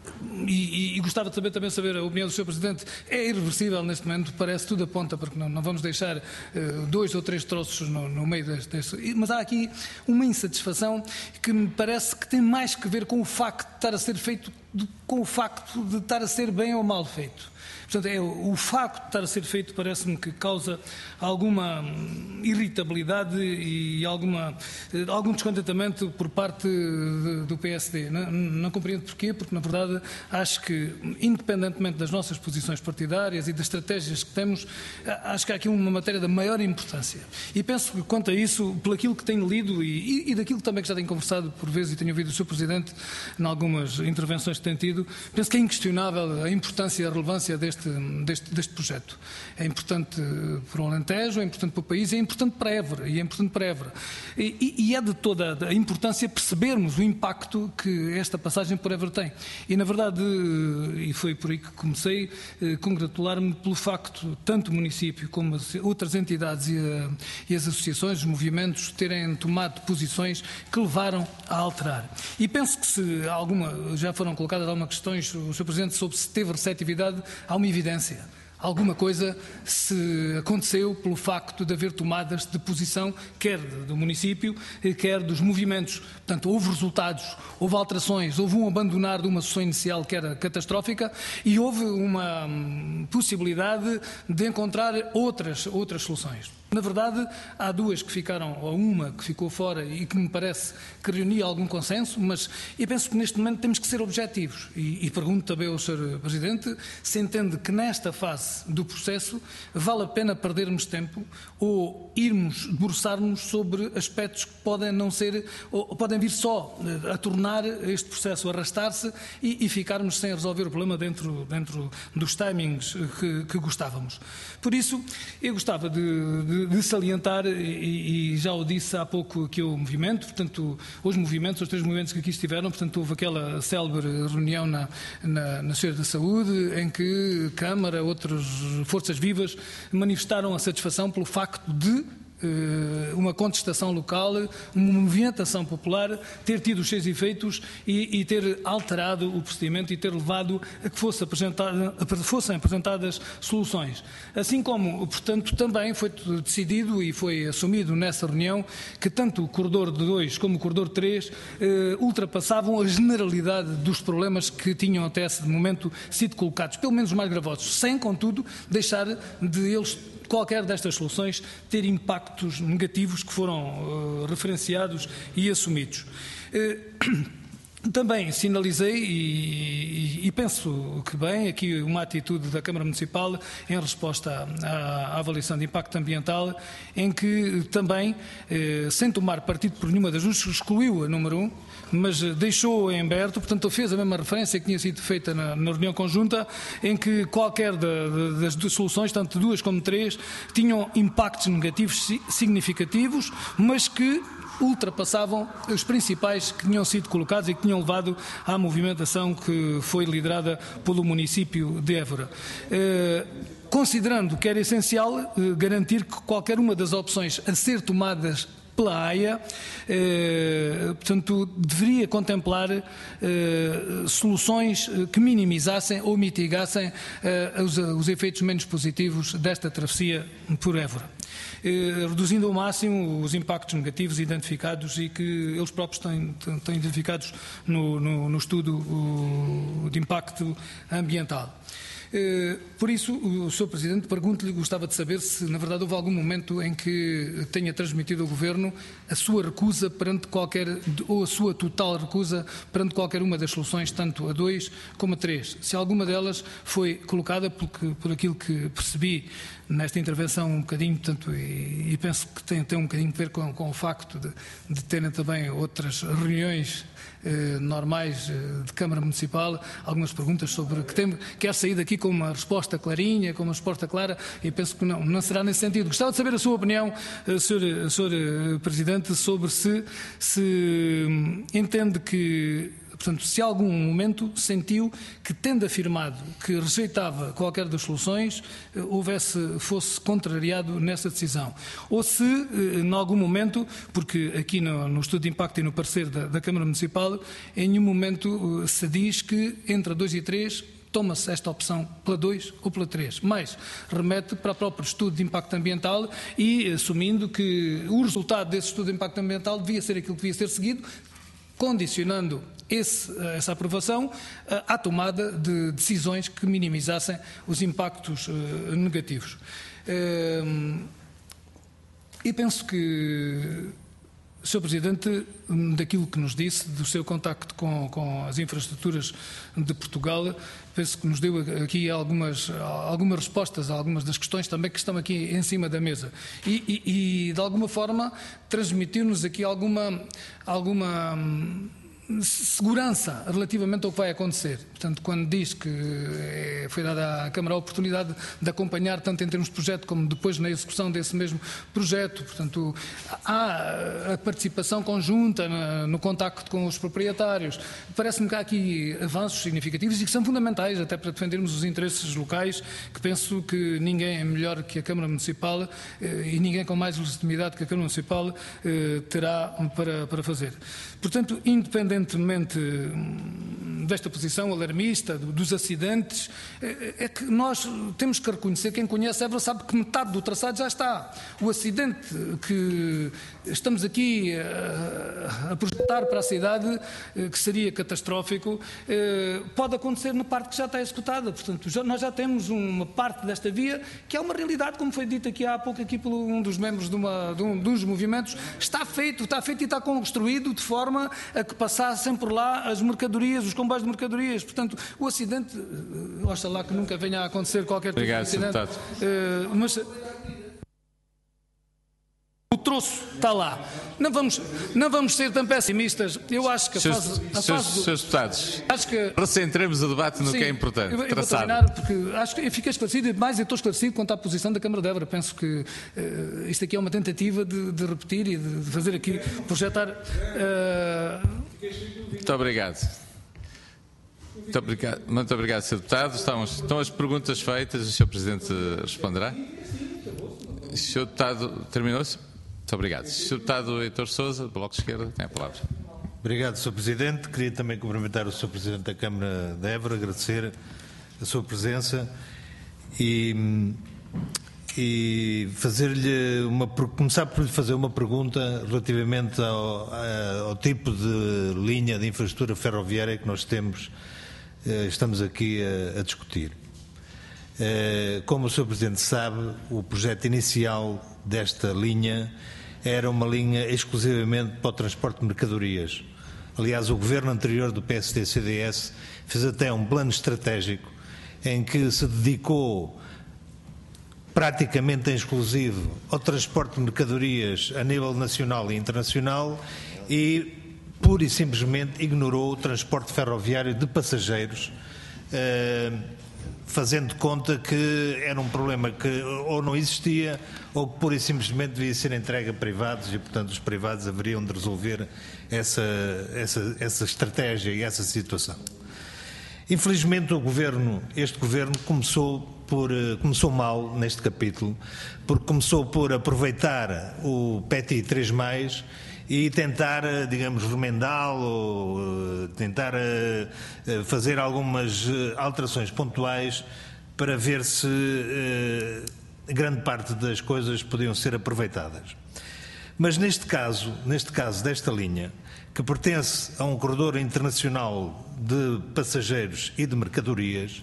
e, e, e gostava de saber, também saber a opinião do senhor Presidente, é irreversível neste momento, parece tudo aponta, porque não, não vamos deixar uh, dois ou três troços no, no meio deste, deste... Mas há aqui uma insatisfação que me parece que tem mais que ver com o facto de estar a ser feito, de, com o facto de estar a ser bem ou mal feito. Portanto, é, o facto de estar a ser feito parece-me que causa alguma irritabilidade e alguma, algum descontentamento por parte do P S D. Não, não compreendo porquê, porque na verdade acho que, independentemente das nossas posições partidárias e das estratégias que temos, acho que há aqui uma matéria da maior importância. E penso que, quanto a isso, por aquilo que tenho lido e, e daquilo também que já tenho conversado por vezes e tenho ouvido o senhor Presidente em algumas intervenções que tem tido, penso que é inquestionável a importância e a relevância deste Deste, deste projeto. É importante para o Alentejo, é importante para o país, é importante para Évora, e é importante para Évora. E, e é de toda a importância percebermos o impacto que esta passagem por Évora tem. E, na verdade, e foi por aí que comecei, congratular-me pelo facto, tanto o município como as outras entidades e, a, e as associações, os movimentos, terem tomado posições que levaram a alterar. E penso que se alguma, já foram colocadas algumas questões, o senhor Presidente, sobre se teve receptividade, há uma evidência. Alguma coisa se aconteceu pelo facto de haver tomadas de posição, quer do município, quer dos movimentos. Portanto, houve resultados, houve alterações, houve um abandonar de uma sessão inicial que era catastrófica e houve uma possibilidade de encontrar outras, outras soluções. Na verdade, há duas que ficaram, ou uma que ficou fora e que me parece que reunia algum consenso, mas eu penso que neste momento temos que ser objetivos. E, e pergunto também ao senhor Presidente se entende que nesta fase do processo vale a pena perdermos tempo ou irmos debruçar-nos sobre aspectos que podem não ser, ou podem vir só a tornar este processo arrastar-se e, e ficarmos sem resolver o problema dentro, dentro dos timings que, que gostávamos. Por isso, eu gostava de, de de, de salientar, e, e já o disse há pouco aqui o movimento, portanto, os movimentos, os três movimentos que aqui estiveram, portanto, houve aquela célebre reunião na, na, na Cheira da Saúde, em que Câmara, outras forças vivas, manifestaram a satisfação pelo facto de uma contestação local, uma movimentação popular, ter tido os seus efeitos e, e ter alterado o procedimento e ter levado a que fosse apresentada, fossem apresentadas soluções. Assim como, portanto, também foi decidido e foi assumido nessa reunião que tanto o corredor dois como o corredor três eh, ultrapassavam a generalidade dos problemas que tinham até esse momento sido colocados, pelo menos os mais gravosos, sem, contudo, deixar de eles qualquer destas soluções ter impactos negativos que foram uh, referenciados e assumidos. Uh, Também sinalizei e, e, e penso que bem aqui uma atitude da Câmara Municipal em resposta à, à avaliação de impacto ambiental, em que também, eh, sem tomar partido por nenhuma das duas, excluiu a número um, mas deixou em aberto, portanto fez a mesma referência que tinha sido feita na, na reunião conjunta, em que qualquer da, das duas soluções, tanto duas como três, tinham impactos negativos significativos, mas que ultrapassavam os principais que tinham sido colocados e que tinham levado à movimentação que foi liderada pelo município de Évora. Eh, considerando que era essencial eh, garantir que qualquer uma das opções a ser tomadas pela A I A, eh, portanto, deveria contemplar eh, soluções que minimizassem ou mitigassem eh, os, os efeitos menos positivos desta travessia por Évora, eh, reduzindo ao máximo os impactos negativos identificados e que eles próprios têm, têm identificados no, no, no estudo o, de impacto ambiental. Por isso, o senhor Presidente, pergunto-lhe, gostava de saber se, na verdade, houve algum momento em que tenha transmitido ao Governo a sua recusa perante qualquer, ou a sua total recusa perante qualquer uma das soluções, tanto a dois como a três. Se alguma delas foi colocada, porque, por aquilo que percebi nesta intervenção um bocadinho, portanto, e, e penso que tem, tem um bocadinho a ver com, com o facto de, de terem também outras reuniões eh, normais eh, de Câmara Municipal, algumas perguntas sobre que tem, quer sair daqui com uma resposta clarinha, com uma resposta clara, e penso que não, não será nesse sentido. Gostava de saber a sua opinião, eh, senhor, senhor Presidente, sobre se, se entende que, portanto, se a algum momento sentiu que, tendo afirmado que rejeitava qualquer das soluções, houvesse, fosse contrariado nessa decisão. Ou se, em algum momento, porque aqui no, no estudo de impacto e no parecer da, da Câmara Municipal, em nenhum momento se diz que entre a dois e três toma-se esta opção pela dois ou pela três, mas remete para o próprio estudo de impacto ambiental e assumindo que o resultado desse estudo de impacto ambiental devia ser aquilo que devia ser seguido, condicionando esse, essa aprovação à tomada de decisões que minimizassem os impactos uh, negativos. Uh, e penso que, senhor Presidente, daquilo que nos disse, do seu contacto com, com as infraestruturas de Portugal, penso que nos deu aqui algumas, algumas respostas a algumas das questões também que estão aqui em cima da mesa. E, e, e de alguma forma, transmitiu-nos aqui alguma, alguma segurança relativamente ao que vai acontecer. Portanto, quando diz que foi dada à Câmara a oportunidade de acompanhar, tanto em termos de projeto como depois na execução desse mesmo projeto, portanto, há a participação conjunta no contacto com os proprietários. Parece-me que há aqui avanços significativos e que são fundamentais até para defendermos os interesses locais, que penso que ninguém é melhor que a Câmara Municipal e ninguém com mais legitimidade que a Câmara Municipal terá para, para fazer. Portanto, independentemente desta posição alarmista, dos acidentes, é que nós temos que reconhecer, quem conhece Évora sabe que metade do traçado já está. O acidente que estamos aqui a projetar para a cidade, que seria catastrófico, pode acontecer na parte que já está executada. Portanto, já, nós já temos uma parte desta via que é uma realidade, como foi dito aqui há pouco aqui por um dos membros de, uma, de um dos movimentos, está feito, está feito e está construído de forma a que passassem por lá as mercadorias, os comboios de mercadorias. Portanto, o acidente, oxalá que nunca venha a acontecer qualquer tipo de acidente. Uh, mas troço está lá. Não vamos, não vamos ser tão pessimistas. Eu acho que a Seus, fase... A seus, fase do, seus deputados, acho que, recentremos o debate no sim, que é importante. Eu, eu vou traçado. terminar, porque acho que eu fiquei esclarecido, e mais eu estou esclarecido quanto à posição da Câmara de Évora. Penso que uh, isto aqui é uma tentativa de, de repetir e de fazer aqui, projetar... Uh... Muito obrigado. Muito obrigado, muito obrigado, senhor Deputado. Estão, estão as perguntas feitas, o senhor Presidente responderá. O senhor Deputado terminou-se? Muito obrigado. O senhor Deputado Heitor Sousa, do Bloco de Esquerda, tem a palavra. Obrigado, senhor Presidente. Queria também cumprimentar o senhor Presidente da Câmara de Évora, agradecer a sua presença e, e fazer-lhe uma, começar por lhe fazer uma pergunta relativamente ao, ao tipo de linha de infraestrutura ferroviária que nós temos. Estamos aqui a, a discutir. Como o senhor Presidente sabe, o projeto inicial desta linha era uma linha exclusivamente para o transporte de mercadorias. Aliás, o governo anterior do P S D C D S fez até um plano estratégico em que se dedicou praticamente em exclusivo ao transporte de mercadorias a nível nacional e internacional e pura e simplesmente ignorou o transporte ferroviário de passageiros, eh, fazendo conta que era um problema que ou não existia ou que pura e simplesmente devia ser entregue a privados e, portanto, os privados haveriam de resolver essa, essa, essa estratégia e essa situação. Infelizmente, o governo, este governo começou, por, começou mal neste capítulo, porque começou por aproveitar o P E T I três mais, e tentar, digamos, remendá-lo, tentar fazer algumas alterações pontuais para ver se grande parte das coisas podiam ser aproveitadas. Mas neste caso, neste caso desta linha, que pertence a um corredor internacional de passageiros e de mercadorias,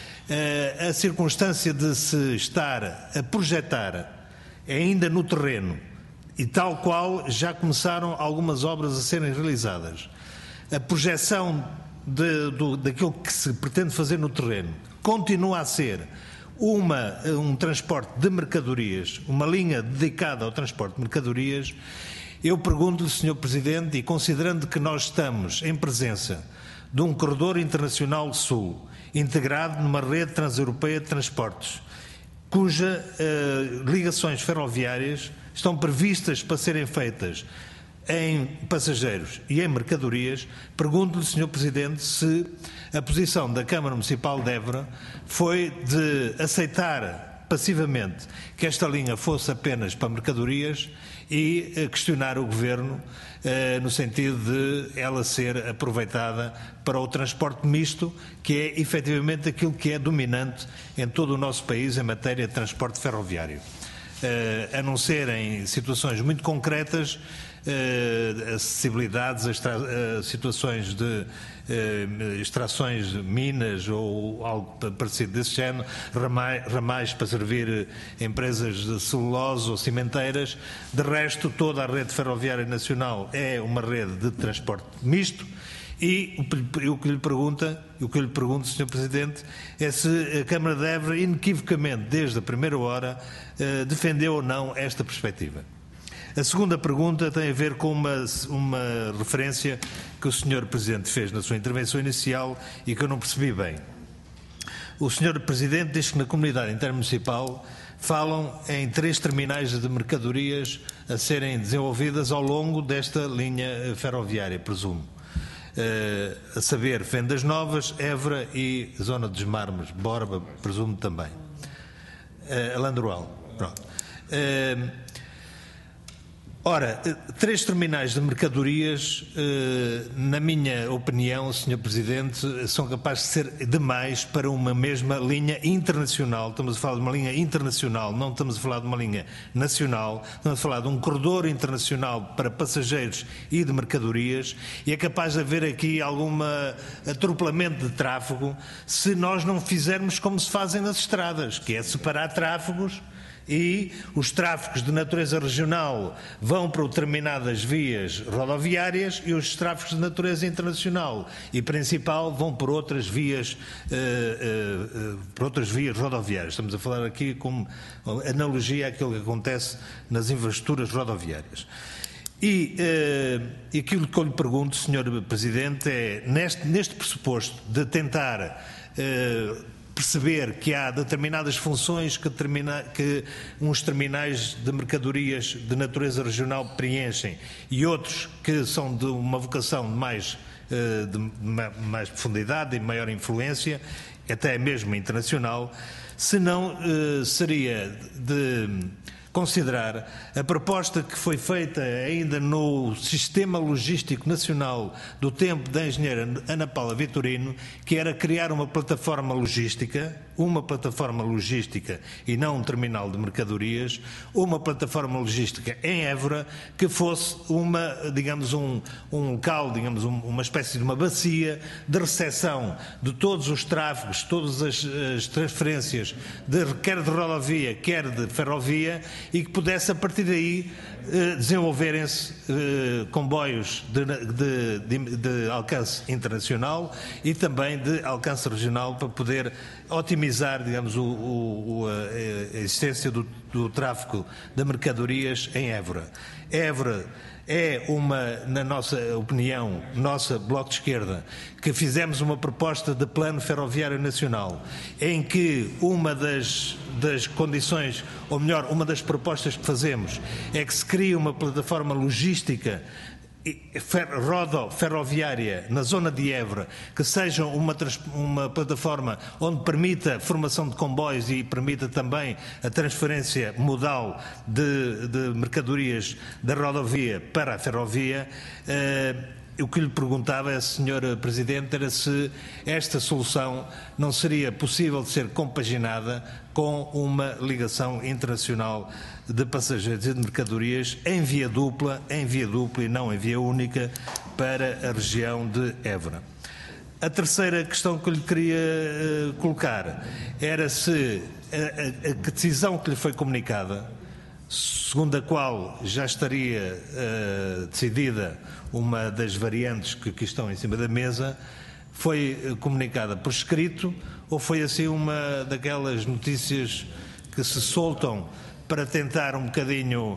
a circunstância de se estar a projetar ainda no terreno, e tal qual já começaram algumas obras a serem realizadas, a projeção de, do, daquilo que se pretende fazer no terreno continua a ser uma, um transporte de mercadorias, uma linha dedicada ao transporte de mercadorias. Eu pergunto-lhe, senhor Presidente, e considerando que nós estamos em presença de um corredor internacional sul, integrado numa rede transeuropeia de transportes, cuja uh, ligações ferroviárias estão previstas para serem feitas em passageiros e em mercadorias, pergunto-lhe, senhor Presidente, se a posição da Câmara Municipal de Évora foi de aceitar passivamente que esta linha fosse apenas para mercadorias e uh, questionar o Governo uh, no sentido de ela ser aproveitada para o transporte misto, que é efetivamente aquilo que é dominante em todo o nosso país em matéria de transporte ferroviário. Uh, a não ser em situações muito concretas, uh, acessibilidades, extra, uh, situações de uh, extrações de minas ou algo parecido desse género, ramais, ramais para servir empresas de celulose ou cimenteiras. De resto, toda a rede ferroviária nacional é uma rede de transporte misto. E o que lhe pergunta, o que lhe pergunto, senhor Presidente, é se a Câmara de Évora, inequivocamente, desde a primeira hora, eh, defendeu ou não esta perspectiva. A segunda pergunta tem a ver com uma, uma referência que o senhor Presidente fez na sua intervenção inicial e que eu não percebi bem. O senhor Presidente diz que na comunidade intermunicipal falam em três terminais de mercadorias a serem desenvolvidas ao longo desta linha ferroviária, presumo. Uh, a saber, Vendas Novas, Évora e Zona dos Mármores, Borba, presumo também. Uh, Alandroal. Pronto. Uh, Ora, três terminais de mercadorias, na minha opinião, senhor Presidente, são capazes de ser demais para uma mesma linha internacional. Estamos a falar de uma linha internacional, não estamos a falar de uma linha nacional, estamos a falar de um corredor internacional para passageiros e de mercadorias, e é capaz de haver aqui algum atropelamento de tráfego se nós não fizermos como se fazem nas estradas, que é separar tráfegos e os tráfegos de natureza regional vão para determinadas vias rodoviárias e os tráfegos de natureza internacional e principal vão por outras vias, uh, uh, uh, por outras vias rodoviárias. Estamos a falar aqui com analogia àquilo que acontece nas infraestruturas rodoviárias. E uh, aquilo que eu lhe pergunto, senhor Presidente, é neste, neste pressuposto de tentar uh, perceber que há determinadas funções que, termina, que uns terminais de mercadorias de natureza regional preenchem e outros que são de uma vocação de mais, uh, de mais profundidade e maior influência, até mesmo internacional, se não uh, seria de considerar a proposta que foi feita ainda no Sistema Logístico Nacional do tempo da engenheira Ana Paula Vitorino, que era criar uma plataforma logística, uma plataforma logística e não um terminal de mercadorias, uma plataforma logística em Évora que fosse uma, digamos, um, um local, digamos, um, uma espécie de uma bacia de recepção de todos os tráfegos, todas as, as transferências, de, quer de rodovia, quer de ferrovia, e que pudesse a partir daí eh, desenvolverem-se eh, comboios de, de, de, de alcance internacional e também de alcance regional para poder otimizar, digamos, o, o, a, a existência do, do tráfego de mercadorias em Évora. Évora é uma, na nossa opinião, nossa Bloco de Esquerda, que fizemos uma proposta de plano ferroviário nacional, em que uma das, das condições, ou melhor, uma das propostas que fazemos é que se crie uma plataforma logística rodo-ferroviária na zona de Évora, que seja uma, uma plataforma onde permita a formação de comboios e permita também a transferência modal de, de mercadorias da rodovia para a ferrovia. Uh, O que lhe perguntava, senhor Presidente, era se esta solução não seria possível de ser compaginada com uma ligação internacional de passageiros e de mercadorias em via dupla, em via dupla e não em via única, para a região de Évora. A terceira questão que eu lhe queria uh, colocar era se a, a, a decisão que lhe foi comunicada, segundo a qual já estaria uh, decidida uma das variantes que, que estão em cima da mesa, foi uh, comunicada por escrito ou foi assim uma daquelas notícias que se soltam para tentar um bocadinho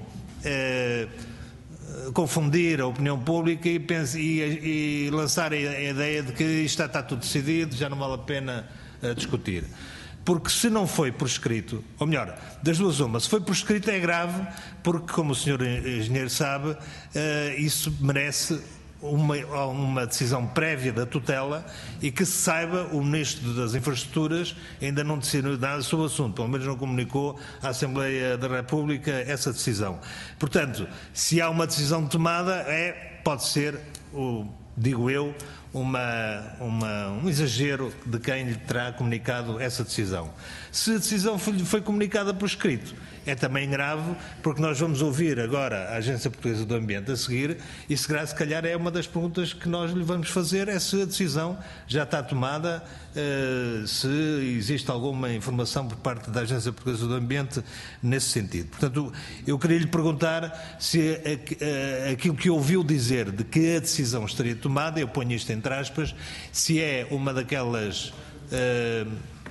uh, confundir a opinião pública e, pense, e, e lançar a, a ideia de que isto já está tudo decidido, já não vale a pena uh, discutir. Porque se não foi por escrito, ou melhor, das duas uma, se foi por escrito é grave, porque, como o senhor engenheiro sabe, uh, isso merece uma, uma decisão prévia da tutela e que se saiba, o Ministro das Infraestruturas ainda não decidiu nada sobre o assunto, pelo menos não comunicou à Assembleia da República essa decisão. Portanto, se há uma decisão tomada, é, pode ser, o, digo eu, Uma, uma, um exagero de quem lhe terá comunicado essa decisão. Se a decisão foi, foi comunicada por escrito, é também grave, porque nós vamos ouvir agora a Agência Portuguesa do Ambiente a seguir, e se calhar é uma das perguntas que nós lhe vamos fazer, é se a decisão já está tomada, uh, se existe alguma informação por parte da Agência Portuguesa do Ambiente nesse sentido. Portanto, eu queria lhe perguntar se uh, aquilo que ouviu dizer de que a decisão estaria tomada, eu ponho isto entre aspas, se é uma daquelas uh,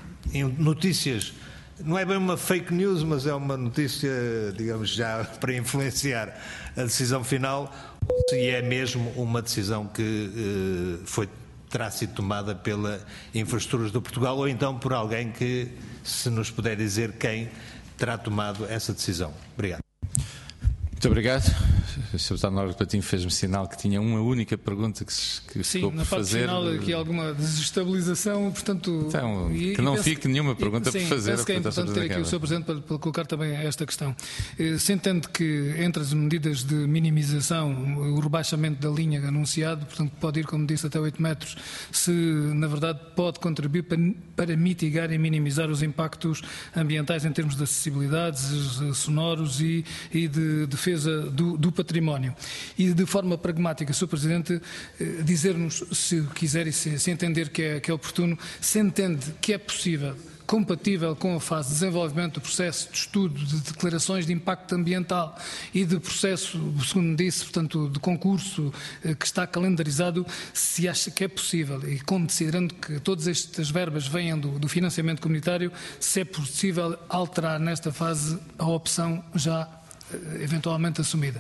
notícias, não é bem uma fake news, mas é uma notícia, digamos, já para influenciar a decisão final, se é mesmo uma decisão que uh, foi, terá sido tomada pela Infraestruturas de Portugal ou então por alguém que, se nos puder dizer quem terá tomado essa decisão. Obrigado. Muito obrigado. O senhor Deputado Norberto Patinho fez-me sinal que tinha uma única pergunta que, que Sim, ficou por na parte fazer. final aqui alguma desestabilização, portanto... Então, e, que não e penso, fique nenhuma pergunta sim, por fazer. Penso que é importante ter aqui o senhor Presidente para, para colocar também esta questão. Se entende que entre as medidas de minimização, o rebaixamento da linha anunciado, portanto pode ir, como disse, até oito metros, se na verdade pode contribuir para, para mitigar e minimizar os impactos ambientais em termos de acessibilidade, sonoros e, e de defesa do, do património. E de forma pragmática, senhor Presidente, dizer-nos, se quiser e se, se entender que é, que é oportuno, se entende que é possível compatível com a fase de desenvolvimento do processo de estudo de declarações de impacto ambiental e de processo, segundo disse, portanto, de concurso que está calendarizado, se acha que é possível, e considerando que todas estas verbas venham do, do financiamento comunitário, se é possível alterar nesta fase a opção já eventualmente assumida.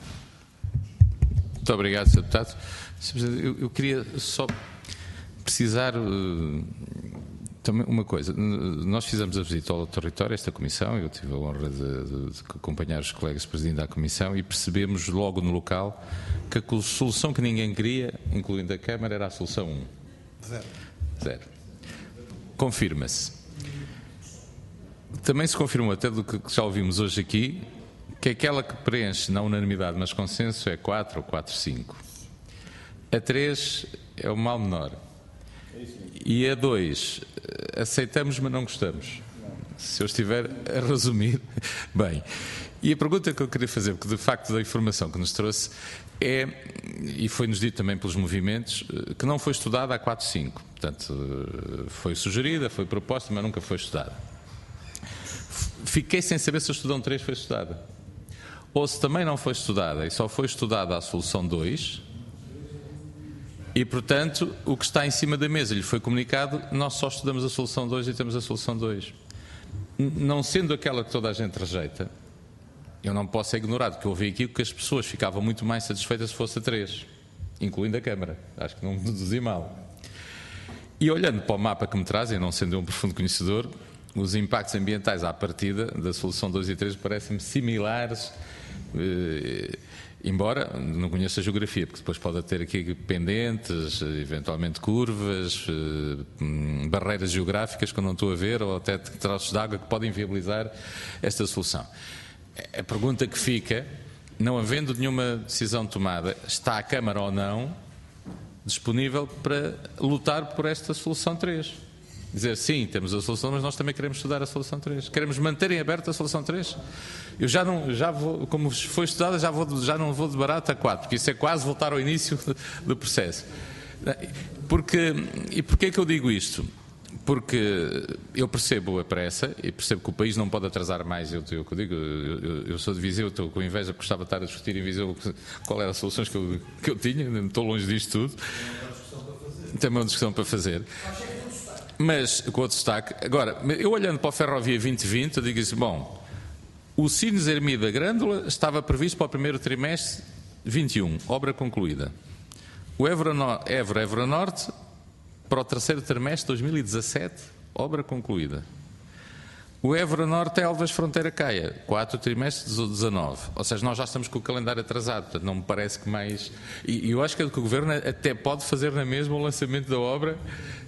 Muito obrigado, senhor Deputado. Eu, eu queria só precisar uh, também uma coisa. Nós fizemos a visita ao território, esta comissão, eu tive a honra de, de, de acompanhar os colegas presidindo a comissão, e percebemos logo no local que a solução que ninguém queria, incluindo a Câmara, era a solução um. Zero. Zero. Confirma-se. Também se confirmou, até do que já ouvimos hoje aqui, que aquela que preenche, não unanimidade, mas consenso, é quatro ou quatro, cinco. A três é o mal menor. E a dois, aceitamos, mas não gostamos. Se eu estiver a resumir, bem. E a pergunta que eu queria fazer, porque de facto da informação que nos trouxe, é, e foi-nos dito também pelos movimentos, que não foi estudada a quatro, cinco. Portanto, foi sugerida, foi proposta, mas nunca foi estudada. Fiquei sem saber se a estudão três foi estudada. Ou se também não foi estudada e só foi estudada a solução dois, e, portanto, o que está em cima da mesa lhe foi comunicado, nós só estudamos a solução dois e temos a solução dois. Não sendo aquela que toda a gente rejeita, eu não posso ignorar, porque eu ouvi aqui que as pessoas ficavam muito mais satisfeitas se fosse a três, incluindo a Câmara. Acho que não me deduzi mal. E olhando para o mapa que me trazem, não sendo eu um profundo conhecedor, os impactos ambientais à partida da solução dois e três parecem-me similares, eh, embora não conheça a geografia, porque depois pode ter aqui pendentes, eventualmente curvas, eh, barreiras geográficas que eu não estou a ver, ou até traços de água que podem viabilizar esta solução. A pergunta que fica, não havendo nenhuma decisão tomada, está a Câmara ou não disponível para lutar por esta solução três? Dizer, sim, temos a solução, mas nós também queremos estudar a solução três. Queremos manter em aberto a solução três. Eu já não, já vou, como foi estudada, já, vou, já não vou de barato a quatro, porque isso é quase voltar ao início do processo. Porque, e porquê é que eu digo isto? Porque eu percebo a pressa e percebo que o país não pode atrasar mais. Eu, eu, eu digo, eu, eu sou de Viseu, estou com inveja, porque gostava de estar a discutir em Viseu qual eram as soluções que eu, que eu tinha, estou longe disto tudo. Também é uma discussão para fazer. Mas, com outro destaque, agora, eu olhando para a Ferrovia vinte vinte, eu digo assim, bom, o Sines Ermida Grândola estava previsto para o primeiro trimestre vinte e um, obra concluída. O Évora, Évora, Évora Norte, para o terceiro trimestre dois mil e dezassete, obra concluída. O Évora Norte é Elvas Fronteira Caia, quatro trimestres dezanove. Ou seja, nós já estamos com o calendário atrasado, portanto não me parece que mais... E eu acho que o Governo até pode fazer na mesma o lançamento da obra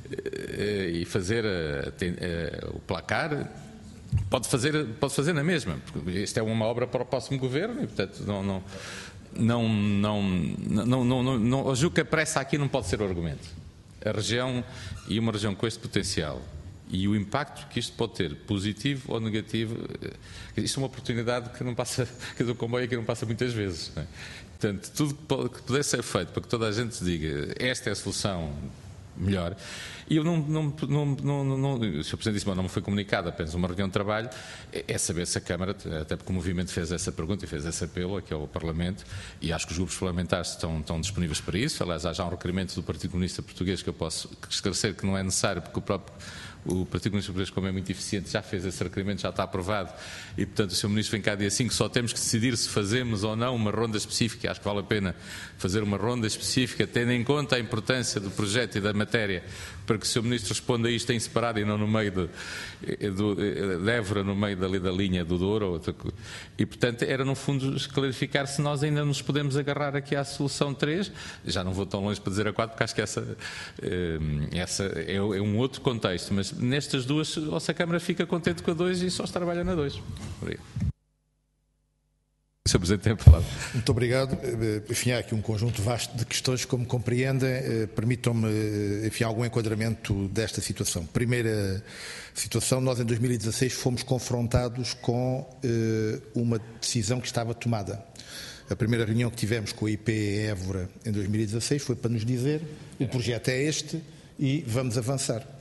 e fazer a, a, o placar, pode fazer, pode fazer na mesma, porque isto é uma obra para o próximo Governo e, portanto, não... não Não, não, não, não, não, não, eu julgo que a pressa aqui não pode ser o argumento. A região, e uma região com este potencial, e o impacto que isto pode ter, positivo ou negativo, isto é uma oportunidade que não passa, que o comboio aqui não passa muitas vezes. Não é? Portanto, tudo que puder ser feito para que toda a gente diga esta é a solução melhor. E eu não, não, não, não, não o senhor Presidente disse, não me foi comunicado apenas uma reunião de trabalho, é, é saber se a Câmara, até porque o movimento fez essa pergunta e fez esse apelo aqui ao Parlamento, e acho que os grupos parlamentares estão, estão disponíveis para isso. Aliás, há já um requerimento do Partido Comunista Português que eu posso esclarecer que não é necessário, porque o próprio o Partido Comunista Português, como é muito eficiente, já fez esse requerimento, já está aprovado, e portanto o senhor Ministro vem cá dia cinco, só temos que decidir se fazemos ou não uma ronda específica. Acho que vale a pena fazer uma ronda específica, tendo em conta a importância do projeto e da matéria, para que o senhor Ministro responda a isto em separado e não no meio de, do, de Évora, no meio dali da linha do Douro. E portanto era no fundo clarificar se nós ainda nos podemos agarrar aqui à solução três. Já não vou tão longe para dizer a quatro, porque acho que essa, essa é um outro contexto, mas nestas duas, ou se a Câmara fica contente com a dois e só se trabalha na dois. Obrigado. senhor Presidente tem a palavra. Muito obrigado. Enfim, há aqui um conjunto vasto de questões, como compreendem. Permitam-me, enfim, algum enquadramento desta situação. Primeira situação, nós em dois mil e dezasseis fomos confrontados com uma decisão que estava tomada. A primeira reunião que tivemos com a I P Évora em dois mil e dezasseis foi para nos dizer o projeto é este e vamos avançar.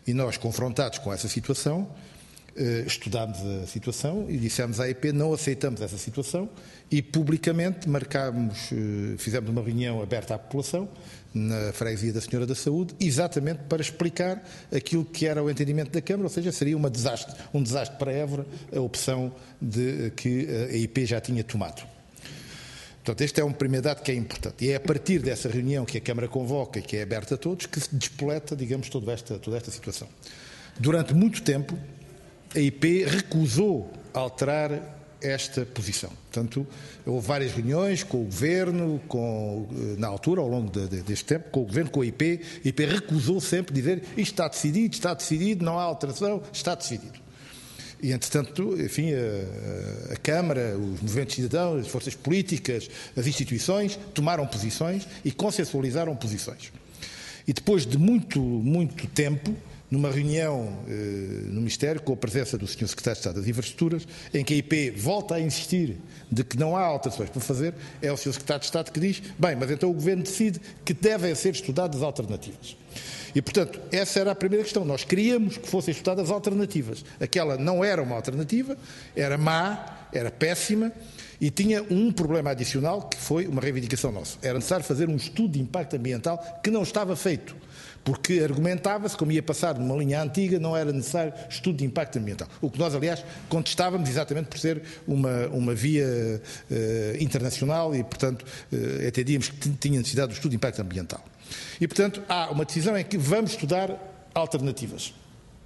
E nós, confrontados com essa situação, estudámos a situação e dissemos à E I P não aceitamos essa situação e publicamente marcámos, fizemos uma reunião aberta à população na freguesia da Senhora da Saúde, exatamente para explicar aquilo que era o entendimento da Câmara, ou seja, seria uma desastre, um desastre para Évora a opção de, que a E I P já tinha tomado. Portanto, este é um primeiro dado que é importante. E é a partir dessa reunião que a Câmara convoca e que é aberta a todos que se despoleta, digamos, toda esta, toda esta situação. Durante muito tempo, a I P recusou alterar esta posição. Portanto, houve várias reuniões com o Governo, com, na altura, ao longo de, de, deste tempo, com o Governo, com a I P. A I P recusou sempre dizer isto está decidido, está decidido, não há alteração, está decidido. E, entretanto, enfim, a, a Câmara, os movimentos cidadãos, as forças políticas, as instituições tomaram posições e consensualizaram posições. E depois de muito, muito tempo, numa reunião eh, no Ministério, com a presença do senhor Secretário de Estado das Infraestruturas, em que a I P volta a insistir de que não há alterações para fazer, é o senhor Secretário de Estado que diz, bem, mas então o Governo decide que devem ser estudadas alternativas. E, portanto, essa era a primeira questão. Nós queríamos que fossem estudadas alternativas. Aquela não era uma alternativa, era má, era péssima e tinha um problema adicional que foi uma reivindicação nossa. Era necessário fazer um estudo de impacto ambiental que não estava feito. Porque argumentava-se, como ia passar numa linha antiga, não era necessário estudo de impacto ambiental. O que nós, aliás, contestávamos exatamente por ser uma, uma via uh, internacional e, portanto, uh, entendíamos que tinha necessidade do estudo de impacto ambiental. E, portanto, há uma decisão em que vamos estudar alternativas.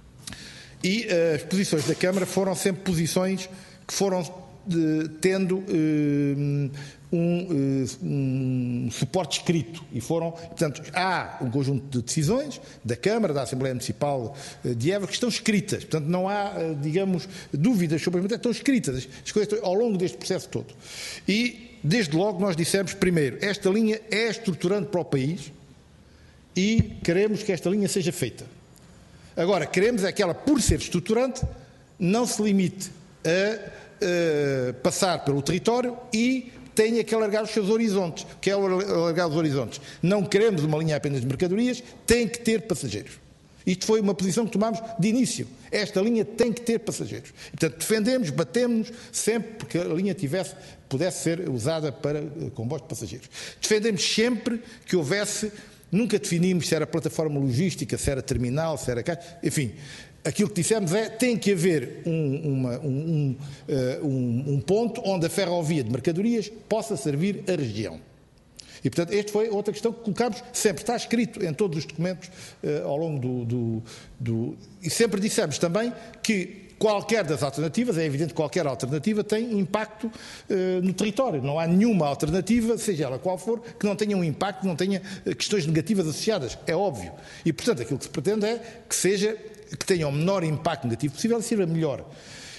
E uh, as posições da Câmara foram sempre posições que foram uh, tendo uh, um, uh, um suporte escrito. E foram, portanto, há um conjunto de decisões da Câmara, da Assembleia Municipal uh, de Évora, que estão escritas. Portanto, não há, uh, digamos, dúvidas sobre as matérias, estão escritas as coisas estão, ao longo deste processo todo. E, desde logo, nós dissemos, primeiro, esta linha é estruturante para o país, e queremos que esta linha seja feita. Agora, queremos é que ela, por ser estruturante, não se limite a, a passar pelo território e tenha que alargar os seus horizontes. O que é alargar os horizontes? Não queremos uma linha apenas de mercadorias, tem que ter passageiros. Isto foi uma posição que tomámos de início. Esta linha tem que ter passageiros. E, portanto, defendemos, batemos sempre porque a linha tivesse, pudesse ser usada para comboios de passageiros. Defendemos sempre que houvesse. Nunca definimos se era plataforma logística, se era terminal, se era caixa, enfim, aquilo que dissemos é tem que haver um, uma, um, um, um ponto onde a ferrovia de mercadorias possa servir a região. E, portanto, esta foi outra questão que colocámos, sempre está escrito em todos os documentos uh, ao longo do, do, do... E sempre dissemos também que qualquer das alternativas, é evidente que qualquer alternativa tem impacto uh, no território. Não há nenhuma alternativa, seja ela qual for, que não tenha um impacto, não tenha uh, questões negativas associadas. É óbvio. E, portanto, aquilo que se pretende é que seja, que tenha o menor impacto negativo possível e sirva melhor.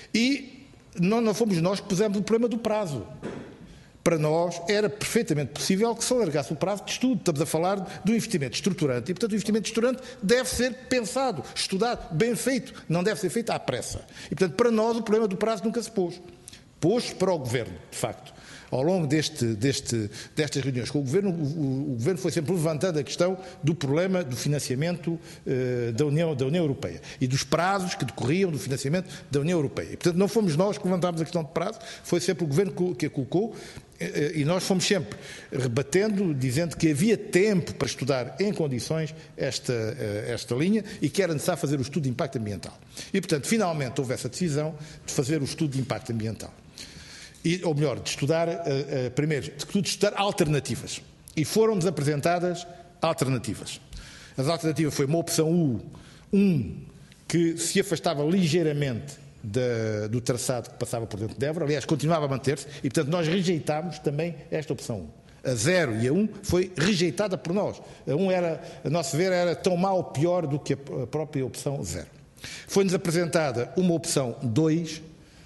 E não, não fomos nós que pusemos o problema do prazo. Para nós era perfeitamente possível que se alargasse o prazo de estudo. Estamos a falar do investimento estruturante e, portanto, o investimento estruturante deve ser pensado, estudado, bem feito, não deve ser feito à pressa. E, portanto, para nós o problema do prazo nunca se pôs. Pôs para o Governo, de facto. Ao longo deste, deste, destas reuniões com o Governo, o, o Governo foi sempre levantando a questão do problema do financiamento uh, da, União, da União Europeia e dos prazos que decorriam do financiamento da União Europeia. E, portanto, não fomos nós que levantámos a questão de prazo, foi sempre o Governo que a colocou e nós fomos sempre rebatendo, dizendo que havia tempo para estudar em condições esta, esta linha e que era necessário fazer o estudo de impacto ambiental. E, portanto, finalmente houve essa decisão de fazer o estudo de impacto ambiental. E, ou melhor, de estudar, uh, uh, primeiro, de estudar alternativas. E foram-nos apresentadas alternativas. As alternativas foi uma opção U, um, que se afastava ligeiramente da, do traçado que passava por dentro de Évora, aliás, continuava a manter-se, e, portanto, nós rejeitámos também esta opção um. A zero e a um foi rejeitada por nós. A um era, a nosso ver, era tão má ou pior do que a própria opção zero. Foi-nos apresentada uma opção dois,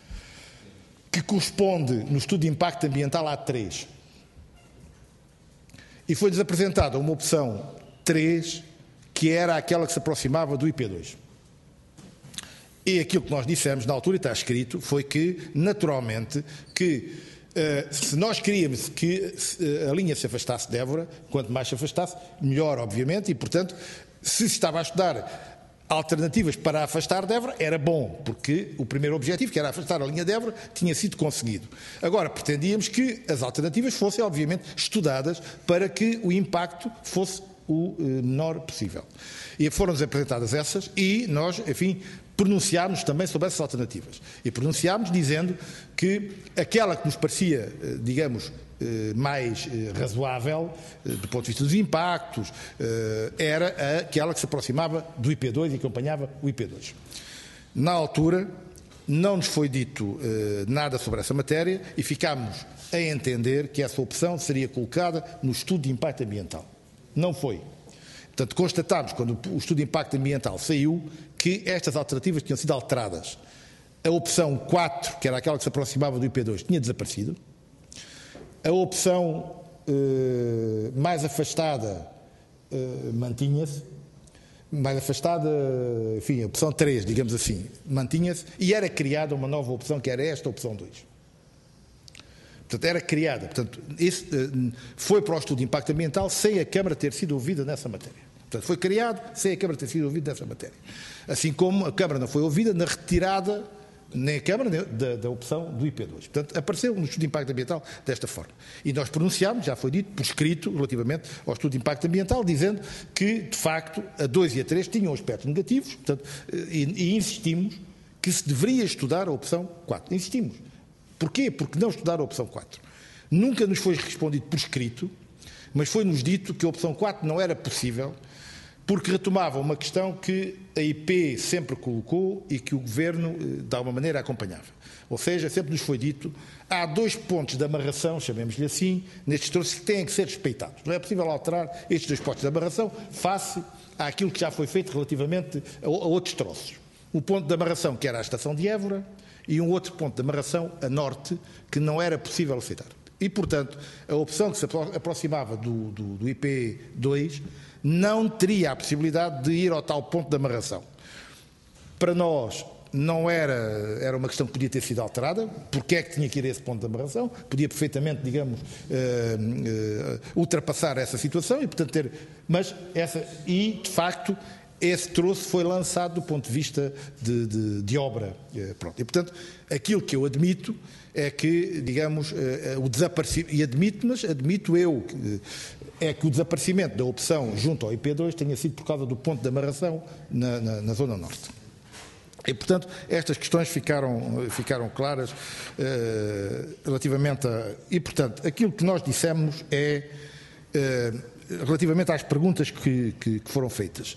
que corresponde, no estudo de impacto ambiental, à três. E foi-nos apresentada uma opção três, que era aquela que se aproximava do I P dois. E aquilo que nós dissemos na altura, e está escrito, foi que, naturalmente, que uh, se nós queríamos que uh, a linha se afastasse de Évora, quanto mais se afastasse, melhor, obviamente, e, portanto, se estava a estudar alternativas para afastar de Évora era bom, porque o primeiro objetivo, que era afastar a linha de Évora, tinha sido conseguido. Agora, pretendíamos que as alternativas fossem, obviamente, estudadas para que o impacto fosse o menor possível. E foram-nos apresentadas essas e nós, enfim, pronunciámos também sobre essas alternativas. E pronunciámos dizendo que aquela que nos parecia, digamos, mais razoável, do ponto de vista dos impactos, era aquela que se aproximava do I P dois e acompanhava o I P dois. Na altura, não nos foi dito nada sobre essa matéria e ficámos a entender que essa opção seria colocada no estudo de impacto ambiental. Não foi. Portanto, constatámos, quando o estudo de impacto ambiental saiu, que estas alternativas tinham sido alteradas. A opção quatro, que era aquela que se aproximava do I P dois, tinha desaparecido. A opção eh, mais afastada eh, mantinha-se. Mais afastada, enfim, a opção três, digamos assim, mantinha-se. E era criada uma nova opção, que era esta opção dois. Portanto, era criada. Portanto, esse, foi para o estudo de impacto ambiental sem a Câmara ter sido ouvida nessa matéria. Portanto, foi criado sem a Câmara ter sido ouvida nessa matéria. Assim como a Câmara não foi ouvida na retirada, nem a Câmara, nem da, da opção do I P dois. Portanto, apareceu no estudo de impacto ambiental desta forma. E nós pronunciámos, já foi dito, por escrito, relativamente ao estudo de impacto ambiental, dizendo que, de facto, a dois e a três tinham aspectos negativos, portanto, e, e insistimos que se deveria estudar a opção quatro. Insistimos. Porquê? Porque não estudar a opção quatro. Nunca nos foi respondido por escrito, mas foi-nos dito que a opção quatro não era possível, porque retomava uma questão que a I P sempre colocou e que o Governo, de alguma maneira, acompanhava. Ou seja, sempre nos foi dito, há dois pontos de amarração, chamemos-lhe assim, nestes troços que têm que ser respeitados. Não é possível alterar estes dois pontos de amarração face àquilo que já foi feito relativamente a outros troços. O ponto de amarração, que era a estação de Évora, e um outro ponto de amarração a norte, que não era possível aceitar. E, portanto, a opção que se aproximava do, do, do I P dois não teria a possibilidade de ir ao tal ponto de amarração. Para nós, não era, era uma questão que podia ter sido alterada. Porque é que tinha que ir a esse ponto de amarração? Podia perfeitamente, digamos, uh, uh, ultrapassar essa situação e, portanto, ter... Mas essa... E, de facto... Esse troço foi lançado do ponto de vista de, de, de obra. Pronto. E, portanto, aquilo que eu admito é que, digamos, o desaparecimento, e admito, mas admito eu, é que o desaparecimento da opção junto ao I P dois tenha sido por causa do ponto de amarração na, na, na Zona Norte. E, portanto, estas questões ficaram, ficaram claras eh, relativamente a... E, portanto, aquilo que nós dissemos é, eh, relativamente às perguntas que, que, que foram feitas.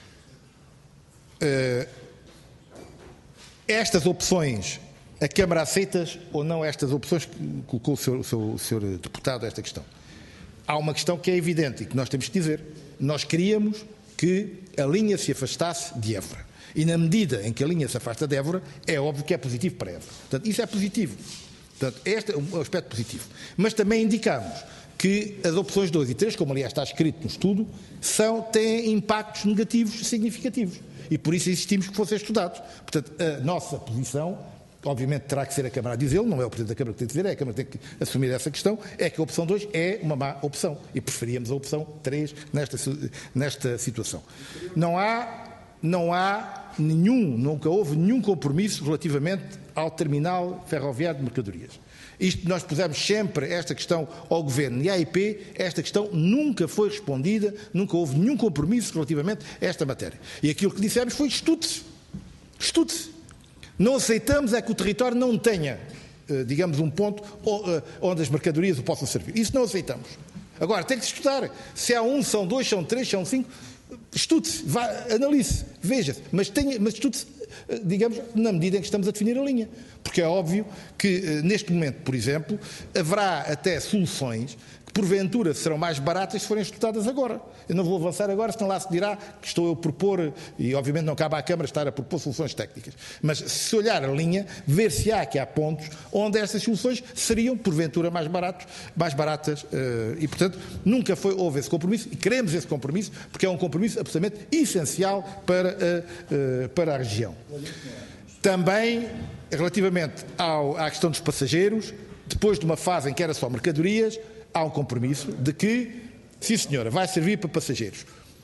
Uh, estas opções, a Câmara aceitas ou não estas opções que colocou o senhor, o senhor, o senhor deputado esta questão? Há uma questão que é evidente e que nós temos que dizer. Nós queríamos que a linha se afastasse de Évora. E na medida em que a linha se afasta de Évora, é óbvio que é positivo para Évora. Portanto, isso é positivo. Portanto, este é um aspecto positivo. Mas também indicamos que as opções dois e três, como aliás está escrito no estudo, são, têm impactos negativos significativos. E por isso insistimos que fossem estudados. Portanto, a nossa posição, obviamente terá que ser a Câmara a dizê-lo, não é o Presidente da Câmara que tem que dizer, é a Câmara que tem que assumir essa questão, é que a opção dois é uma má opção. E preferíamos a opção três nesta, nesta situação. Não há, não há nenhum, nunca houve nenhum compromisso relativamente ao terminal ferroviário de mercadorias. Isto, nós pusemos sempre esta questão ao Governo e à I P, esta questão nunca foi respondida, nunca houve nenhum compromisso relativamente a esta matéria. E aquilo que dissemos foi estude-se. Estude-se. Não aceitamos é que o território não tenha, digamos, um ponto onde as mercadorias o possam servir. Isso não aceitamos. Agora, tem que se estudar. Se há um, são dois, são três, são cinco, estude-se, analise-se, veja-se, mas, mas estude-se, digamos, na medida em que estamos a definir a linha. Porque é óbvio que, neste momento, por exemplo, haverá até soluções que, porventura, serão mais baratas se forem estudadas agora. Eu não vou avançar agora, senão lá se dirá que estou eu a propor, e obviamente não cabe à Câmara estar a propor soluções técnicas. Mas, se olhar a linha, ver se há que há pontos onde essas soluções seriam, porventura, mais, baratos, mais baratas. E, portanto, nunca foi, houve esse compromisso, e queremos esse compromisso, porque é um compromisso absolutamente essencial para a, para a região. Também, relativamente ao, à questão dos passageiros, depois de uma fase em que era só mercadorias, há um compromisso de que, sim senhora, vai servir para passageiros.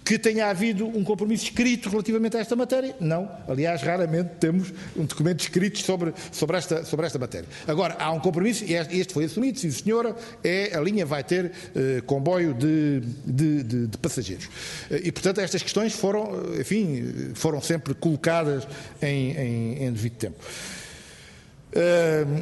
Que tenha havido um compromisso escrito relativamente a esta matéria? Não. Aliás, raramente temos um documento escrito sobre, sobre, esta, sobre esta matéria. Agora, há um compromisso, e este foi assumido, sim senhora, é, a linha vai ter eh, comboio de, de, de, de passageiros. E, portanto, estas questões foram, enfim, foram sempre colocadas em, em, em devido tempo. Uh,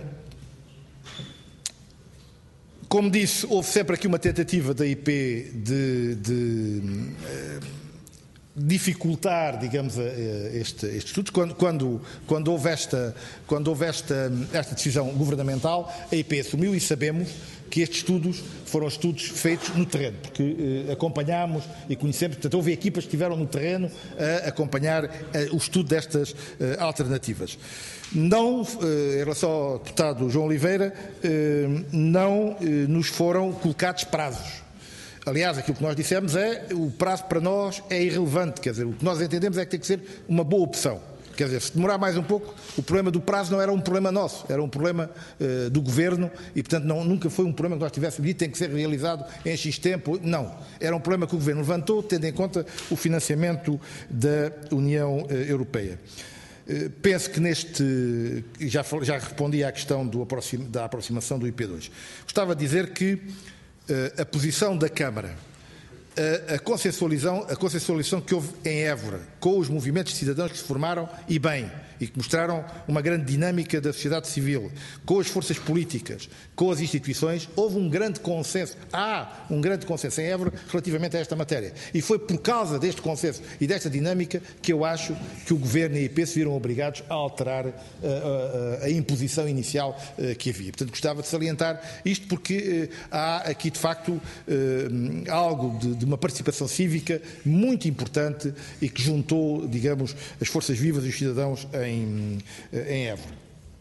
Como disse, houve sempre aqui uma tentativa da I P de, de uh, dificultar, digamos, uh, este, este estudo. Quando, quando, quando houve, esta, quando houve esta, esta decisão governamental, a I P assumiu, e sabemos que estes estudos foram estudos feitos no terreno, porque uh, acompanhámos e conhecemos, portanto, houve equipas que estiveram no terreno a acompanhar uh, o estudo destas uh, alternativas. Não, em relação ao deputado João Oliveira, não nos foram colocados prazos. Aliás, aquilo que nós dissemos é o prazo para nós é irrelevante, quer dizer, o que nós entendemos é que tem que ser uma boa opção. Quer dizer, se demorar mais um pouco, o problema do prazo não era um problema nosso, era um problema uh, do Governo e, portanto, não, nunca foi um problema que nós tivéssemos dito, tem que ser realizado em X tempo. Não, era um problema que o Governo levantou, tendo em conta o financiamento da União uh, Europeia. Penso que neste, já, já respondi à questão do aproxima, da aproximação do I P dois. Gostava de dizer que uh, a posição da Câmara, a, a, consensualização, a consensualização que houve em Évora, com os movimentos de cidadãos que se formaram, e bem, e que mostraram uma grande dinâmica da sociedade civil, com as forças políticas, com as instituições, houve um grande consenso, há um grande consenso em Évora relativamente a esta matéria. E foi por causa deste consenso e desta dinâmica que eu acho que o Governo e a I P se viram obrigados a alterar uh, uh, a imposição inicial uh, que havia. Portanto, gostava de salientar isto porque uh, há aqui, de facto, uh, algo de, de uma participação cívica muito importante e que juntou, digamos, as forças vivas e os cidadãos em, em Évora.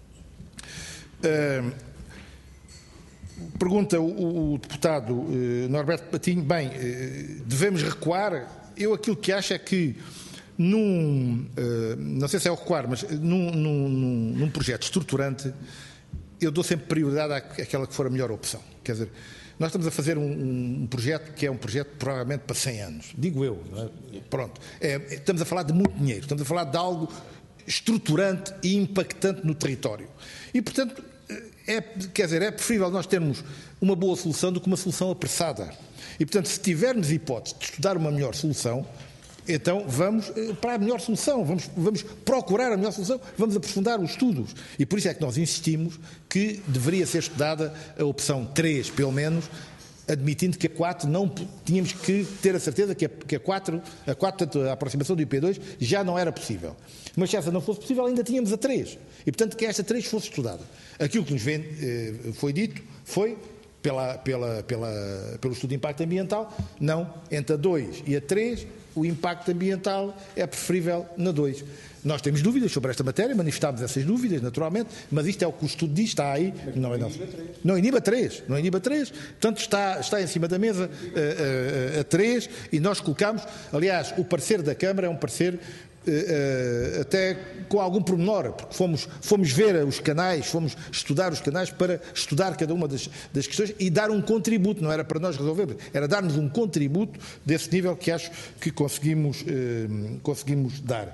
Uh, pergunta o, o deputado uh, Norberto Patinho, bem, uh, devemos recuar? Eu aquilo que acho é que num, uh, não sei se é o recuar, mas num, num, num projeto estruturante, eu dou sempre prioridade à, àquela que for a melhor opção. Quer dizer, nós estamos a fazer um, um projeto que é um projeto provavelmente para cem anos, digo eu, não é? Pronto. É, estamos a falar de muito dinheiro, estamos a falar de algo estruturante e impactante no território. E, portanto, é, quer dizer, é preferível nós termos uma boa solução do que uma solução apressada. E, portanto, se tivermos hipótese de estudar uma melhor solução, então vamos para a melhor solução, vamos, vamos procurar a melhor solução, vamos aprofundar os estudos. E por isso é que nós insistimos que deveria ser estudada a opção três, pelo menos, admitindo que a quatro não tínhamos que ter a certeza que a, que a quatro, a quatro, a aproximação do I P dois já não era possível. Mas se essa não fosse possível, ainda tínhamos a três. E, portanto, que esta três fosse estudada. Aquilo que nos vem, eh, foi dito foi, pela, pela, pela, pelo estudo de impacto ambiental, não, entre a dois e a três, o impacto ambiental é preferível na dois. Nós temos dúvidas sobre esta matéria, manifestámos essas dúvidas, naturalmente, mas isto é o que o estudo diz, está aí. Não é não. Não iniba três, não iniba três, portanto está, está em cima da mesa a, a, a três e nós colocamos, aliás, o parecer da Câmara é um parecer Uh, uh, até com algum pormenor, porque fomos, fomos ver os canais, fomos estudar os canais para estudar cada uma das, das questões e dar um contributo, não era para nós resolvermos, era dar-nos um contributo desse nível que acho que conseguimos, uh, conseguimos dar.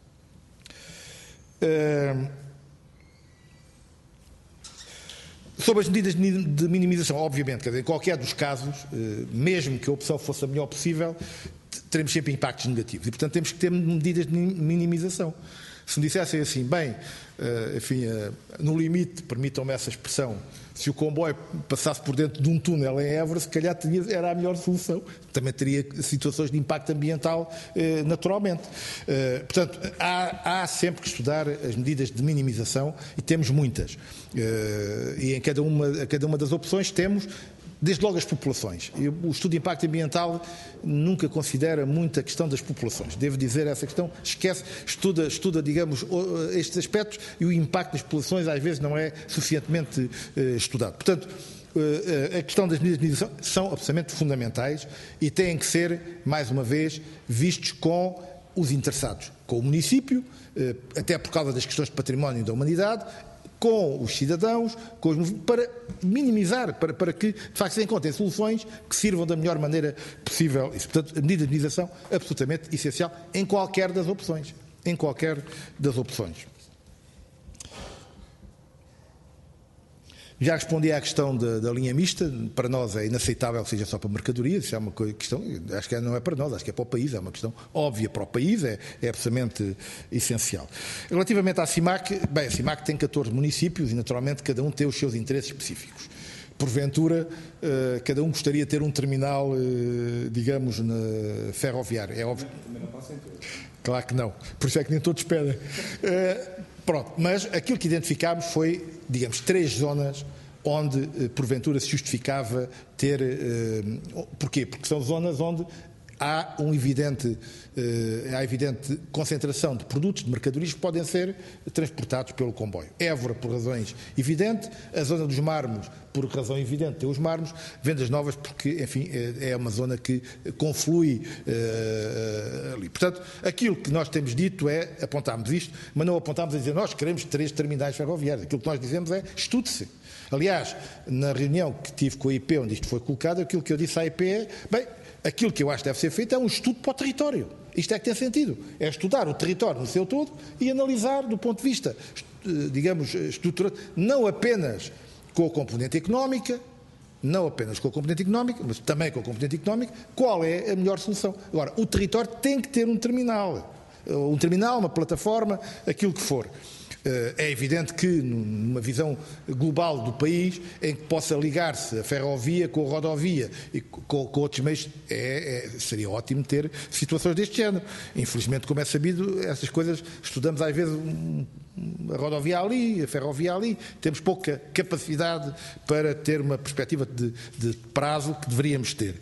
Uh, sobre as medidas de minimização, obviamente, quer dizer, em qualquer dos casos, uh, mesmo que a opção fosse a melhor possível, teremos sempre impactos negativos e, portanto, temos que ter medidas de minimização. Se me dissessem assim, bem, enfim, no limite, permitam-me essa expressão, se o comboio passasse por dentro de um túnel em Évora, se calhar era a melhor solução. Também teria situações de impacto ambiental, naturalmente. Portanto, há, há sempre que estudar as medidas de minimização e temos muitas. E em cada uma, cada uma das opções temos, desde logo, as populações. O estudo de impacto ambiental nunca considera muito a questão das populações. Devo dizer essa questão, esquece, estuda, estuda, digamos, estes aspectos e o impacto das populações às vezes não é suficientemente uh, estudado. Portanto, uh, a questão das medidas de minimização são absolutamente fundamentais e têm que ser, mais uma vez, vistos com os interessados, com o município, uh, até por causa das questões de património da humanidade, com os cidadãos, com os, para minimizar, para, para que de facto se encontrem soluções que sirvam da melhor maneira possível. E, portanto, a medida de minimização é absolutamente essencial em qualquer das opções. Em qualquer das opções. Já respondi à questão da, da linha mista. Para nós é inaceitável que seja só para mercadorias. Isso é uma questão, acho que não é para nós, acho que é para o país, é uma questão óbvia para o país, é, é absolutamente essencial. Relativamente à CIMAC, bem, a CIMAC tem catorze municípios e naturalmente cada um tem os seus interesses específicos. Porventura, uh, cada um gostaria de ter um terminal, uh, digamos, na ferroviária. É óbvio. Claro que não. Por isso é que nem todos pedem. Uh, Pronto, mas aquilo que identificámos foi, digamos, três zonas onde, porventura, se justificava ter... Uh, porquê? Porque são zonas onde há um evidente, uh, há evidente concentração de produtos, de mercadorias que podem ser transportados pelo comboio. Évora, por razões evidentes, a zona dos Mármores, por razão evidente, tem os Mármores, Vendas Novas, porque, enfim, é, é uma zona que conflui uh, ali. Portanto, aquilo que nós temos dito é, apontámos isto, mas não apontámos a dizer nós queremos três terminais ferroviários. Aquilo que nós dizemos é estude-se. Aliás, na reunião que tive com a I P, onde isto foi colocado, aquilo que eu disse à I P é, bem, aquilo que eu acho que deve ser feito é um estudo para o território. Isto é que tem sentido. É estudar o território no seu todo e analisar do ponto de vista, digamos, estrutural, não apenas com a componente económica, não apenas com a componente económica, mas também com a componente económica, qual é a melhor solução. Agora, o território tem que ter um terminal. Um terminal, uma plataforma, aquilo que for. É evidente que, numa visão global do país, em que possa ligar-se a ferrovia com a rodovia e com, com outros meios, é, é, seria ótimo ter situações deste género. Infelizmente, como é sabido, essas coisas, estudamos às vezes um, a rodovia ali, a ferrovia ali, temos pouca capacidade para ter uma perspectiva de, de prazo que deveríamos ter.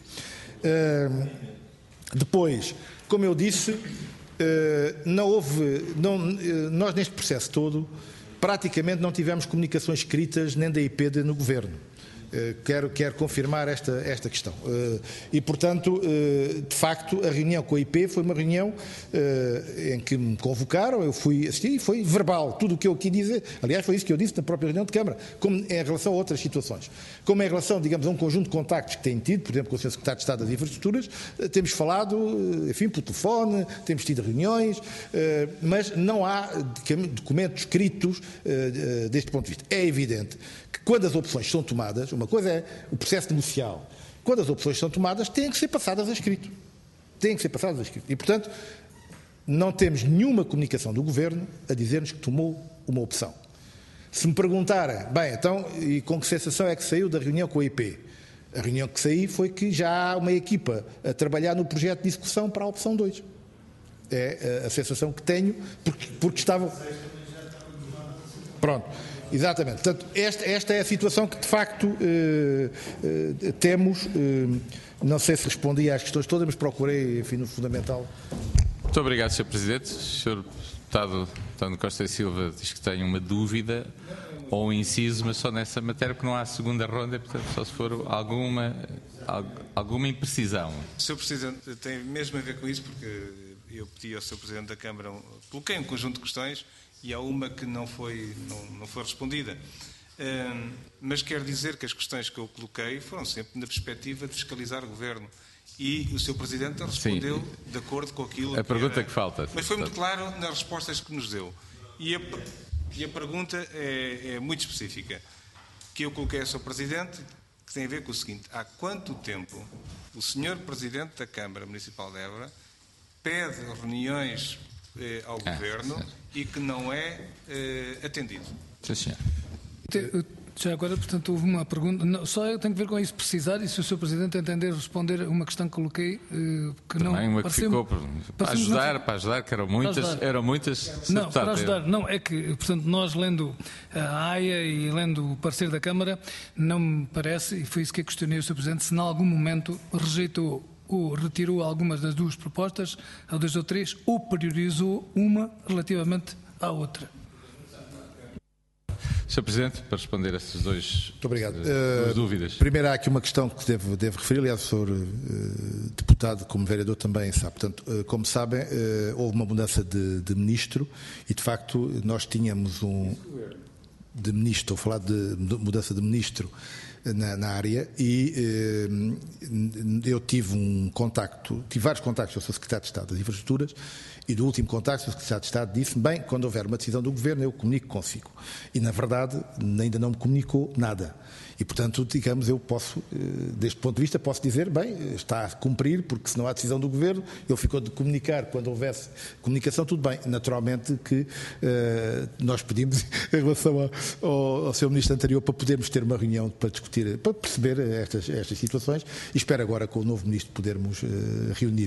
Uh, depois, como eu disse... Uh, não houve, não, uh, nós neste processo todo praticamente não tivemos comunicações escritas nem da I P D no Governo. Uh, quero, quero confirmar esta, esta questão. Uh, e, portanto, uh, de facto, a reunião com a I P foi uma reunião uh, em que me convocaram, eu fui assistir e foi verbal. Tudo o que eu aqui dizer, aliás, foi isso que eu disse na própria reunião de Câmara, como em relação a outras situações. Como em relação, digamos, a um conjunto de contactos que têm tido, por exemplo, com o senhor Secretário de Estado das Infraestruturas, uh, temos falado, uh, enfim, por telefone, temos tido reuniões, uh, mas não há documentos escritos uh, uh, deste ponto de vista. É evidente que quando as opções são tomadas, uma coisa é o processo negocial, quando as opções são tomadas, têm que ser passadas a escrito. Têm que ser passadas a escrito. E, portanto, não temos nenhuma comunicação do Governo a dizer-nos que tomou uma opção. Se me perguntarem, bem, então, e com que sensação é que saiu da reunião com a I P? A reunião que saí foi que já há uma equipa a trabalhar no projeto de execução para a opção dois. É a sensação que tenho, porque, porque estavam... Pronto. Exatamente. Portanto, esta, esta é a situação que, de facto, eh, eh, temos. Eh, não sei se respondi às questões todas, mas procurei, enfim, no fundamental. Muito obrigado, senhor Presidente. O senhor Deputado António Costa e Silva diz que tem uma dúvida ou um inciso, mas só nessa matéria, porque não há segunda ronda, portanto, só se for alguma, alguma imprecisão. senhor Presidente, tem mesmo a ver com isso, porque eu pedi ao senhor Presidente da Câmara, coloquei um conjunto de questões, e há uma que não foi, não, não foi respondida. Um, mas quero dizer que as questões que eu coloquei foram sempre na perspectiva de fiscalizar o Governo. E o senhor Presidente respondeu Sim. de acordo com aquilo a que pergunta era. que falta. Mas foi muito claro nas respostas que nos deu. E a, e a pergunta é, é muito específica, que eu coloquei ao senhor Presidente, que tem a ver com o seguinte: há quanto tempo o senhor Presidente da Câmara Municipal de Évora pede reuniões eh, ao ah, Governo certo. e que não é eh, atendido? Sim, senhor. Já agora, portanto, houve uma pergunta, não, só eu tenho que ver com isso, precisar, e se o senhor Presidente entender responder uma questão que coloquei, eh, que Também não... uma que ficou para ajudar, para ajudar, que eram muitas, ajudar. eram muitas... Não, para ajudar, não, é que, portanto, nós lendo a AIA e lendo o parecer da Câmara, não me parece, e foi isso que eu questionei o senhor Presidente, se em algum momento rejeitou ou retirou algumas das duas propostas, ou das ou três, ou priorizou uma relativamente à outra. senhor Presidente, para responder a essas dois, Muito obrigado. duas uh, dúvidas. Primeiro, há aqui uma questão que devo, devo referir, aliás, o senhor uh, deputado, como vereador, também sabe. Portanto, uh, como sabem, uh, houve uma mudança de, de ministro e, de facto, nós tínhamos um... de ministro, estou a falar de mudança de ministro na, na área, e eh, eu tive um contacto, tive vários contactos com o seu secretário de Estado das Infraestruturas, e do último contacto o secretário de Estado disse-me, bem, quando houver uma decisão do Governo eu comunico consigo. E na verdade ainda não me comunicou nada. E portanto, digamos, eu posso, deste ponto de vista, posso dizer, bem, está a cumprir, porque se não há decisão do Governo, ele ficou de comunicar quando houvesse comunicação, tudo bem. Naturalmente que uh, nós pedimos, em relação ao, ao, ao seu Ministro anterior, para podermos ter uma reunião para discutir, para perceber estas, estas situações, e espero agora com o novo Ministro podermos uh, reunir.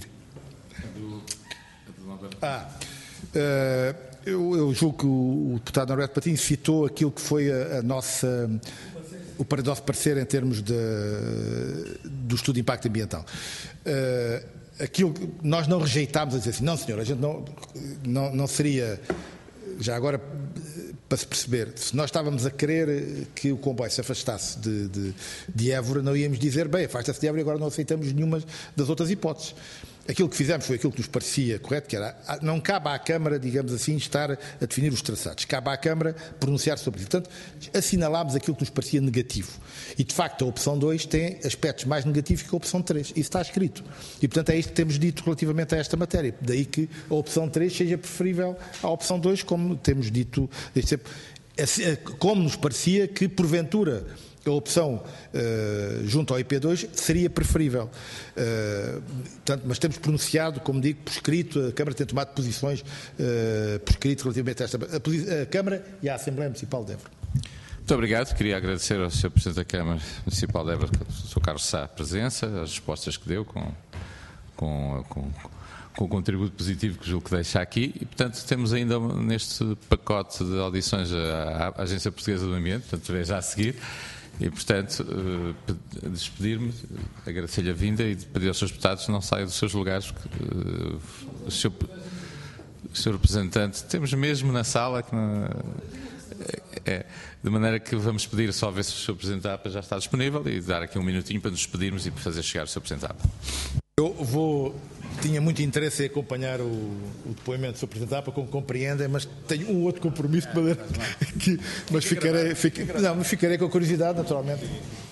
Ah, uh, eu, eu julgo que o, o deputado Norberto Patins citou aquilo que foi a, a nossa... o nosso parecer em termos de, do estudo de impacto ambiental. Uh, aquilo que nós não rejeitámos a dizer assim, não senhor, a gente não, não, não seria, já agora para se perceber, se nós estávamos a querer que o comboio se afastasse de, de, de Évora, não íamos dizer, bem, afasta-se de Évora e agora não aceitamos nenhuma das outras hipóteses. Aquilo que fizemos foi aquilo que nos parecia correto, que era, não cabe à Câmara, digamos assim, estar a definir os traçados. Cabe à Câmara pronunciar sobre isso. Portanto, assinalámos aquilo que nos parecia negativo. E, de facto, a opção dois tem aspectos mais negativos que a opção três. Isso está escrito. E, portanto, é isto que temos dito relativamente a esta matéria. Daí que a opção três seja preferível à opção dois, como temos dito, como nos parecia que, porventura, a opção uh, junto ao I P dois seria preferível. Uh, portanto, mas temos pronunciado, como digo, por escrito, a Câmara tem tomado posições uh, por escrito relativamente a esta. A, a Câmara e a Assembleia Municipal de Évora. Muito obrigado. Queria agradecer ao senhor Presidente da Câmara Municipal de Évora, o senhor Carlos Sá, a presença, as respostas que deu com, com, com, com o contributo positivo que julgo que deixa aqui. E, portanto, temos ainda neste pacote de audições a, a Agência Portuguesa do Ambiente, portanto, veja a seguir. E, portanto, uh, despedir-me, agradecer-lhe a vinda e pedir aos seus deputados que não saiam dos seus lugares, porque uh, o, senhor, o senhor representante, temos mesmo na sala, que não, é, é, de maneira que vamos pedir só ver se o senhor Presidente da A P A já está disponível e dar aqui um minutinho para nos despedirmos e para fazer chegar o senhor Presidente da A P A. Eu vou, tinha muito interesse em acompanhar o, o depoimento do senhor Presidente da A P A, como compreendem, mas tenho um outro compromisso, para que, mas ficarei, ficarei, não, mas ficarei com a curiosidade, naturalmente.